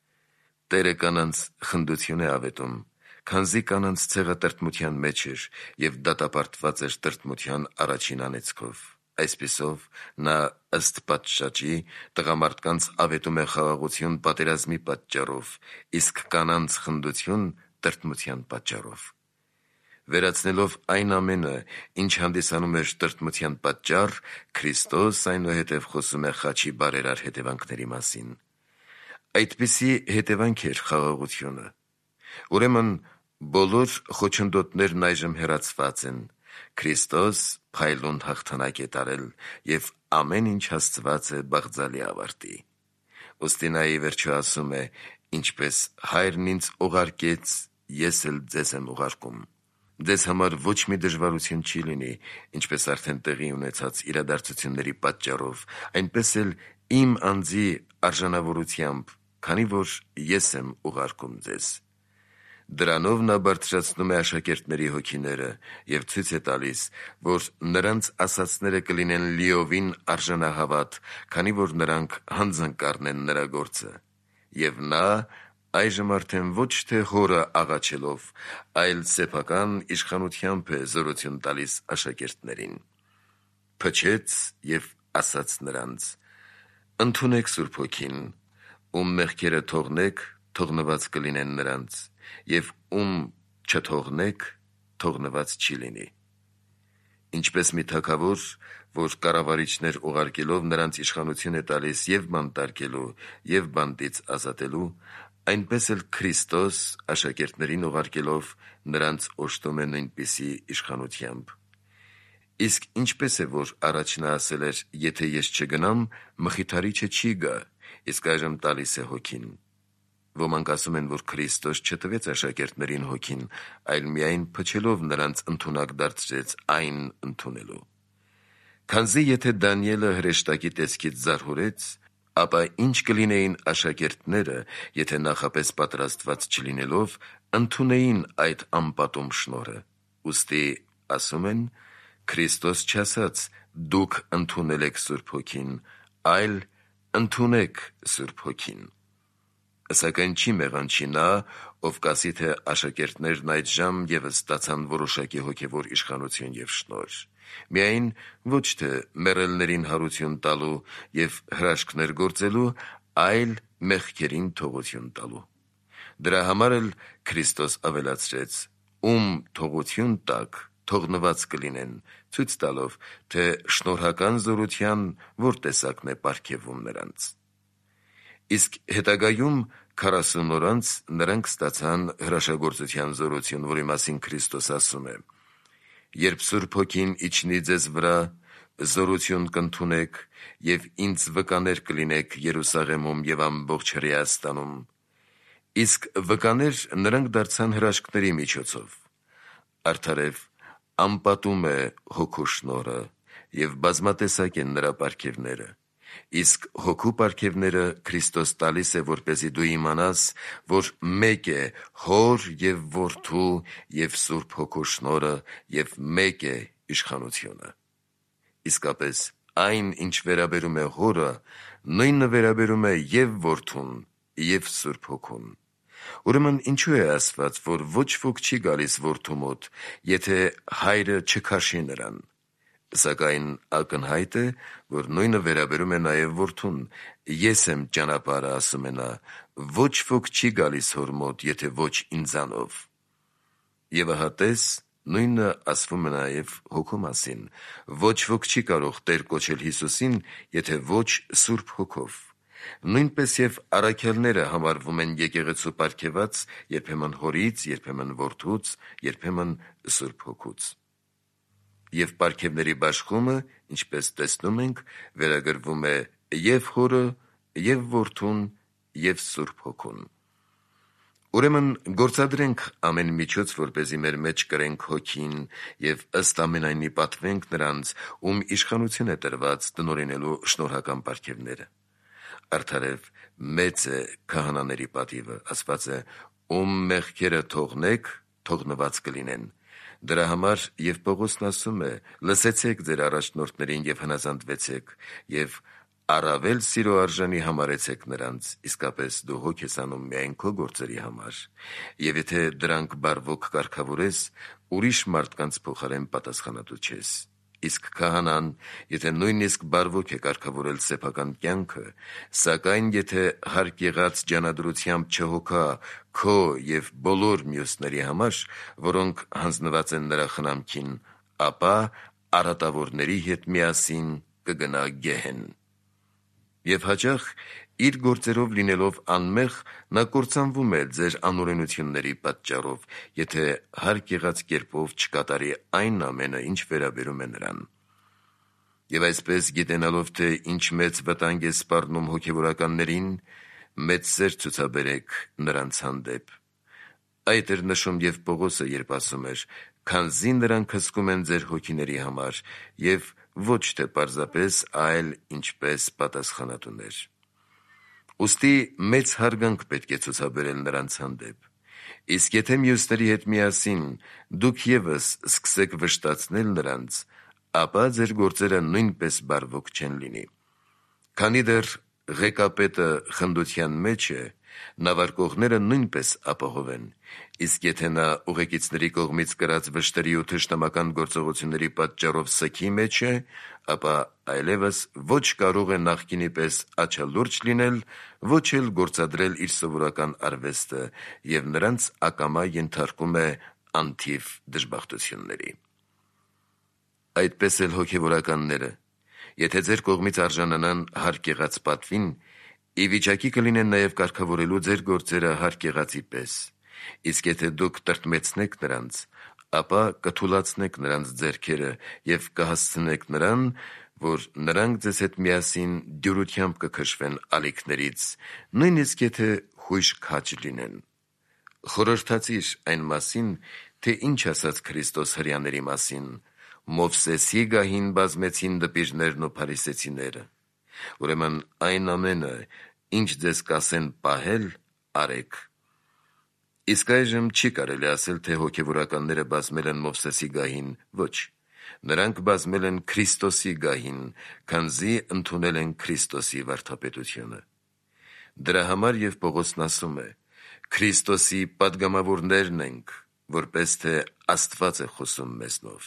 Տերը կանանց խնդություն է ավետում, քանզի կանանց ցեղը տրտմության մեջ էր և դատապարտված էր տրտմության առաջին անեծքով։ Այսպիսով, նա ըստ պատշաճի տղամարդկանց ավետում է խաղաղություն պատերազմի պատճառով, իսկ կանանց խնդություն տրտմության պատճառով։ Վերացնելով այն ամենը, ինչ հանդիսանում էր տրտմության պատճառ, Քրիստոս այնուհետև խոսում է խաչի բարերար հետևանքների մասին։ Այդպիսի հետևանք էր խաղաղությունը։ Ուրեմն բոլոր խոչընդոտներն այժմ հեռացված են։ Քրիստոս փայլուն հաղթանակ է տարել, և ամեն ինչ հասցված է բաղձալի ավարտի։ Ուստի նա ի վերջո ասում է. «Ինչպես Հայրն ինձ ուղարկեց, ես էլ ձեզ եմ ուղարկում»։ Ձեզ համար ոչ մի դժվարություն չի լինի, ինչպես արդեն տեղի ունեցած իրադարձությունների պատճառով, այնպես էլ իմ անձի արժանավորությամբ, քանի որ ես եմ ուղարկում ձեզ։ Դրանով նա բարձրացնում է աշակերտների հոգիները և ցույց է տալիս, որ նրանց ասածները կլինեն լիովին արժանահավատ, քանի որ նրանք հանձնկառն են նրա գործը։ Եվ նա այժմ արդեն ոչ թե հորը աղաչելով, այլ սեփական իշխանությամբ է զորություն տալիս աշակերտներին։ Փչեց և ասաց նրանց. «Ընդունեք Սուրբ Հոգին, ում մեղքերը թողնեք, թողնված կլինեն նրանց, և ում չթողնեք, թողնված չի լինի»։ Ինչպես մի թագավոր, որ կառավարիչներ ուղարկելով նրանց իշխանություն է տալիս և բանտարկելու, և բանտից ազատելու, այնպես էլ Քրիստոս աշակերտներին ուղարկելով նրանց օժտում է նույնպիսի իշխանությամբ։ Իսկ ինչպես է, որ առաջ նա ասել էր. «Եթե ես չգնամ, Մխիթարիչը չի գա», իսկ այժմ տալիս է Հոգին։ Ոմանք ասում են, որ Քրիստոս չտվեց աշակերտներին Հոգին, այլ միայն փչելով նրանց ընդունակ դարձրեց այն ընդունելու։ Քանզի եթե Դանիելը հրեշտակի տեսքից զարհուրեց, ապա ի՞նչ կլինեին աշակերտները, եթե նախապես պատրաստված չլինելով, ընդունեին այդ անպատում շնորհը։ Ուստի ասում են. Քրիստոս չասաց. «Դուք ընդունել եք Սուրբ Հոգին», այլ «Ընդունեք Սուրբ Հոգին»։ Սակայն չի մեղանչի նա, ով կասի, թե աշակերտներն այդժամ ևս ստացան որոշակի հոգևոր իշխանություն և շնորհ։ Միայն ոչ թե մեռելներին հարություն տալու և հրաշքներ գործելու, այլ մեղքերին թողություն տալու։ Դրա համար էլ Քրիստոս ավելացրեց. «Ում թողություն տաք, թողնված կլինեն», ցույց տալով, թե շնորհական զորության որ տեսակն է պարգևվում նրանց։ Իսկ հետագայում քառասուն օր անց նրանք ստացան հրաշագործության զորություն, որի մասին Քրիստոս ասում է. «Երբ Սուրբ Հոգին իջնի ձեզ վրա, զորություն կընդունեք և ինձ վկաներ կլինեք Երուսաղեմում և ամբողջ Հրեաստանում»։ Իսկ վկաներ նրանք դարձան հրաշքների միջոցով։ Արդարև անպատում է Հոգու շնորհը, և բազմատեսակ են նրա պարգևները։ Իսկ հոգու պարգևները Քրիստոս տալիս է, որպեսզի դու իմանաս, որ մեկ է Հոր և Որդու և Սուրբ Հոգու շնորհը և մեկ է իշխանությունը։ Իսկապես այն, ինչ վերաբերում է Հորը, նույնը վերաբերում է և Որդուն, և Սուրբ Հոգուն։ Ուրեմն ինչու է ասված, որ ոչ ոք չի գալիս Որդու մոտ, եթե Հայրը չքաշի նրան։ Սակայն ակնհայտ է, որ նույնը վերաբերում է նաև Որդուն. «Ես եմ ճանապարհը», ասում է նա, «ոչ ոք չի գալիս Հոր մոտ, եթե ոչ ինձանով»։ Եվ ահա տես, նույնը ասվում է նաև Հոգու մասին. «Ոչ ոք չի կարող Տեր կոչել Հիսուսին, եթե ոչ Սուրբ Հոգով»։ Նույնպես և առաքյալները համարվում են եկեղեցու պարգևած երբեմն Հորից, երբեմն Որդուց, երբեմն Սուրբ Հոգուց։ Եվ պարգևների բաշխումը, ինչպես տեսնում ենք, վերագրվում է և Հորը, և Որդուն, և Սուրբ Հոգուն։ Ուրեմն գործադրենք ամեն միջոց, որպեսզի մեր մեջ կրենք Հոգին և ըստ ամենայնի պատվենք նրանց, ում իշխանություն է տրված տնօրինելու շնորհական պարգևները։ Արդարև մեծ է քահանաների պատիվը, ասված է. «Ում մեղքերը թողնեք, թողնված կլինեն»։ Դրա համար և Պողոսն ասում է. «Լսեցեք ձեր առաջնորդներին և հնազանդվեցեք, և առավել սիրո արժանի համարեցեք նրանց, իսկապես դու հոգ ես անում միայն քո գործերի համար, և եթե դրանք բարվոք կարգավորես, ուրիշ մարդկանց փոխարեն պատասխանատու չես։ Իսկ քահանան, եթե նույնիսկ բարվոք է կարգավորել սեփական կյանքը, սակայն եթե հարկ եղած ջանադրությամբ չհոգա քո և բոլոր մյուսների համար, որոնք հանձնված են նրա խնամքին, ապա առատավորների հետ միասին կգնա գեհեն»։ Եվ հաճախ իր գործերով լինելով անմեղ, նա կործանվում է ձեր անօրենությունների պատճառով, եթե հարկ եղած կերպով չկատարի այն ամենը, ինչ վերաբերում է նրան։ Եվ այսպես, գիտենալով, թե ինչ մեծ վտանգ է սպառնում հոգևորականներին, մեծ սեր ցուցաբերեք նրանց հանդեպ։ Այդ էր նշում և Պողոսը, երբ ասում էր. «Քանզի նրանք հսկում են ձեր հոգիների համար, և ոչ թե պարզապես, այլ ինչպես պատասխանատուներ»։ Ուստի մեծ հարգանք պետք է ցուցաբերել նրանց հանդեպ։ Իսկ եթե մյուսների հետ միասին դուք ևս սկսեք վշտացնել նրանց, ապա ձեր գործերը նույնպես բարվոք չեն լինի։ Քանի դեռ ղեկապետը խնդության մեջ է, նավարկողները նույնպես ապահով են, իսկ եթե նա ուղեկիցների կողմից կրած վշտերի ու թշնամական գործողությունների պատճառով սգի մեջ է, ապա այլևս ոչ կարող է նախկինի պես աչալուրջ լինել, ոչ էլ գործադրել իր սովորական արվեստը և նրանց ակամա ենթարկում է անթիվ դժբախտությունների։ Այդպես էլ հոգևորականները, եթե ձեր կողմից արժանանան հարկ եղած պատվին, ի վիճակի կլինեն նաև կարգավորելու ձեր գործերը հարկ եղածի պես, իսկ եթե դուք տրտմեցնեք նրանց, ապա կթուլացնեք նրանց ձեռքերը և կհասցնեք նրան, որ նրանք ձեզ հետ միասին դյուրությամբ կքշվեն ալիքներից, նույնիսկ եթե հույժ քաջ լինեն։ Խորհրդացիր այն մասին, թե ինչ ասաց Քրիստոս հրեաների մասին. «Մովսեսի գահին բազմեցին դպիրներն ու փարիսեցիները»։ Ուրեմն այն ամենը, ինչ ձեզ կասեն պահել, արեք։ Իսկ այժմ չի կարելի ասել, թե հոգևորականները բազմել են Մովսեսի գահին, ոչ. նրանք բազմել են Քրիստոսի գահին, քանզի ընդունել են Քրիստոսի վարդապետությունը։ Դրա համար և Պողոսն ասում է. «Քրիստոսի պատգամավորներն ենք, որպես թե Աստված է խոսում մեզնով»։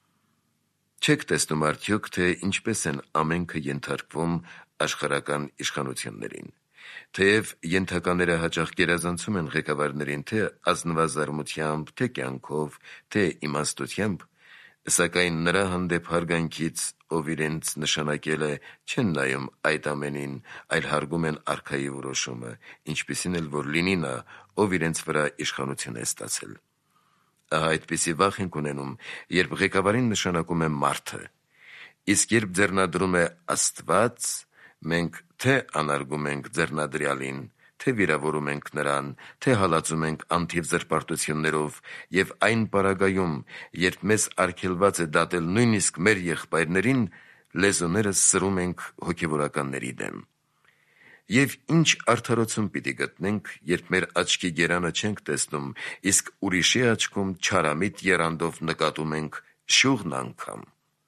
Չեք տեսնում արդյոք, թե ինչպես են ամենքը ենթարկվում աշխարհական իշխանություններին։ Թեև ենթակաները հաճախ գերազանցում են ղեկավարներին թե ազնվազարմությամբ, թե կյանքով, թե իմաստությամբ, սակայն նրա հանդեպ հարգանքից, ով իրենց նշանակել է, չեն նայում այդ ամենին, այլ հարգում են արքայի որոշումը, ինչպիսին էլ որ լինի նա, ով իրենց վրա իշխանություն է ստացել։ Ահա այդպիսի վախ ենք ունենում, երբ ղեկավարին նշանակում է մարդը, իսկ երբ ձեռնադրում է Աստված, մենք թե անարգում ենք ձեռնադրյալին, թե վիրավորում ենք նրան, թե հալածում ենք անթիվ զրպարտություններով, և այն պարագայում, երբ մեզ արգելված է դատել նույնիսկ մեր եղբայրներին, լեզուներս սրում ենք հոգևորականների դեմ։ Եվ ինչ արդարություն պիտի գտնենք, երբ մեր աչքի գերանը չենք տեսնում, իսկ ուրիշի աչքում չարամիտ եռանդով նկատում ենք շուղն անգամ։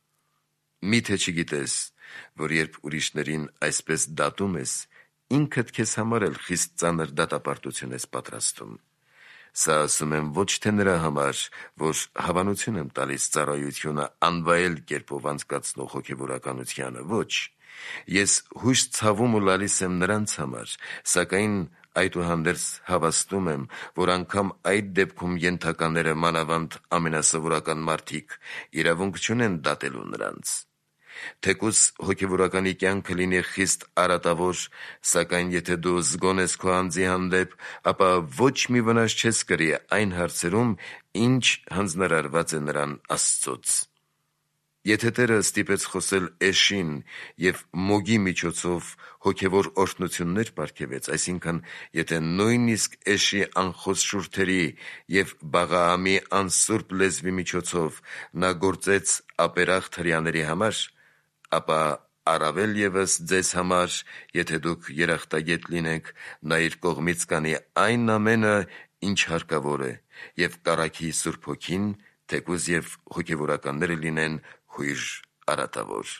Միթե չգիտես, որ երբ ուրիշներին այսպես դատում ես, ինքդ քեզ համար էլ խիստ ծանր դատապարտություն ես պատրաստում։ Սա ասում եմ ոչ թե նրա համար, որ հավանություն եմ տալիս ծառայությունը անվայել կերպով անցկացնող հոգևորականությանը, ոչ։ Ես հույս ցավում ու լալիս եմ նրանց համար, սակայն այդուհանդերձ հավաստում եմ, որ անգամ այդ դեպքում ենթակաները, մանավանդ ամենասովորական մարդիկ, իրավունք չունեն դատելու նրանց։ Թեկուզ հոգևորականի կյանքը լինի խիստ արատավոր, սակայն եթե դու զգոն ես քո անձի հանդեպ, ապա ոչ մի վնաս չես կրի այն հարցերում, ինչ հանձնարարված է նրան Աստծոց։ Եթե Տերը ստիպեց խոսել Էշին և Մոգի միջոցով հոգևոր օրհնություններ պարգևեց, այսինքն եթե նույնիսկ Էշի անխոս շուրթերի և Բաղաամի անսուրբ լեզվի միջոցով նա գործեց ապերախտ հրեաների համար, ապա առավել ևս ձեզ համար, եթե դուք երախտագետ լինեք, նա իր կողմից կանի այն ամենը, ինչ հարկավոր է, և կառքի Սուրբ Հոգին, թեկուզ և հոգևորականները լինեն հույժ արատավոր։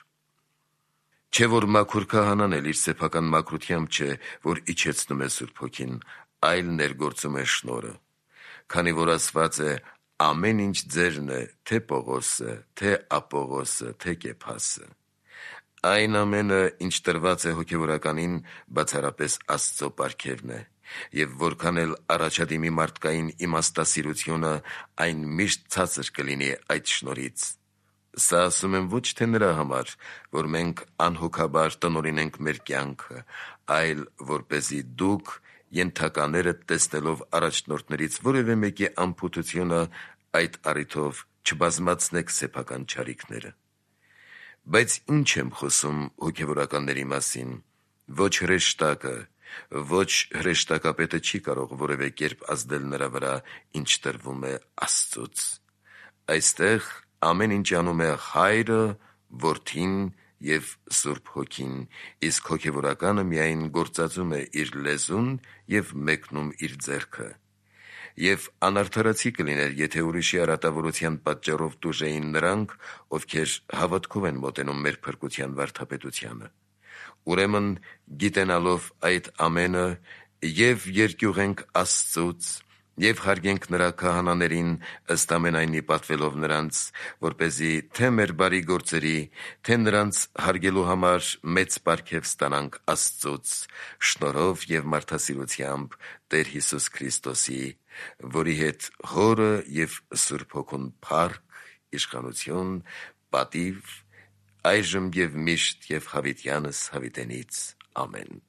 Չէ՞ որ մաքուր քահանան էլ իր սեփական մաքրությամբ չէ, որ իջեցնում է Սուրբ Հոգին, այլ ներգործում է շնորհը, քանի որ ասված է. «Ամեն ինչ ձերն է, թե Պողոսը, թե Ապողոսը, թե Կեփասը»։ Այն ամենը, ինչ տրված է հոգևորականին, բացառապես Աստծո պարգևն է, և որքան էլ առաջադիմի մարդկային իմաստասիրությունը, այն միշտ ցածր կլինի այդ շնորհից։ Սա ասում եմ ոչ թե նրա համար, որ մենք անհոգաբար տնօրինենք մեր կյանքը, այլ որպեսզի դուք, ենթականերդ տեսնելով առաջնորդներից որևէ մեկի անփութությունը, այդ առիթով չբազմացնեք սեփական չարիքները։ Բայց ինչ եմ խոսում հոգևորականների մասին։ Ոչ հրեշտակը, ոչ հրեշտակապետը չի կարող որևէ կերպ ազդել նրա վրա, ինչ տրվում է Աստծուց։ Այստեղ ամեն ինչ անում է Հայրը, Որդին և Սուրբ Հոգին, իսկ հոգևորականը միայն գործածում է իր լեզուն և մեկնում իր ձեռքը։ Եվ անարդարացի կլիներ, եթե ուրիշի արատավորության պատճառով տուժեին նրանք, ովքեր հավատքով են մոտենում մեր փրկության վարդապետությանը։ Ուրեմն, գիտենալով այդ ամենը, և երկյուղենք Աստծուց, և հարգենք նրա քահանաներին, ըստ ամենայնի պատվելով նրանց, որպեսզի թե մեր բարի գործերի, թե նրանց հարգելու համար մեծ պարգև ստանանք Աստծուց, շնորհով և մարդասիրությամբ Տեր Հիսուս Քրիստոսի, որի հետ Հորը և Սուրբ Հոգուն փառք, իշխանություն, պատիվ, այժմ և միշտ և հավիտյանս հավիտենից։ Ամեն։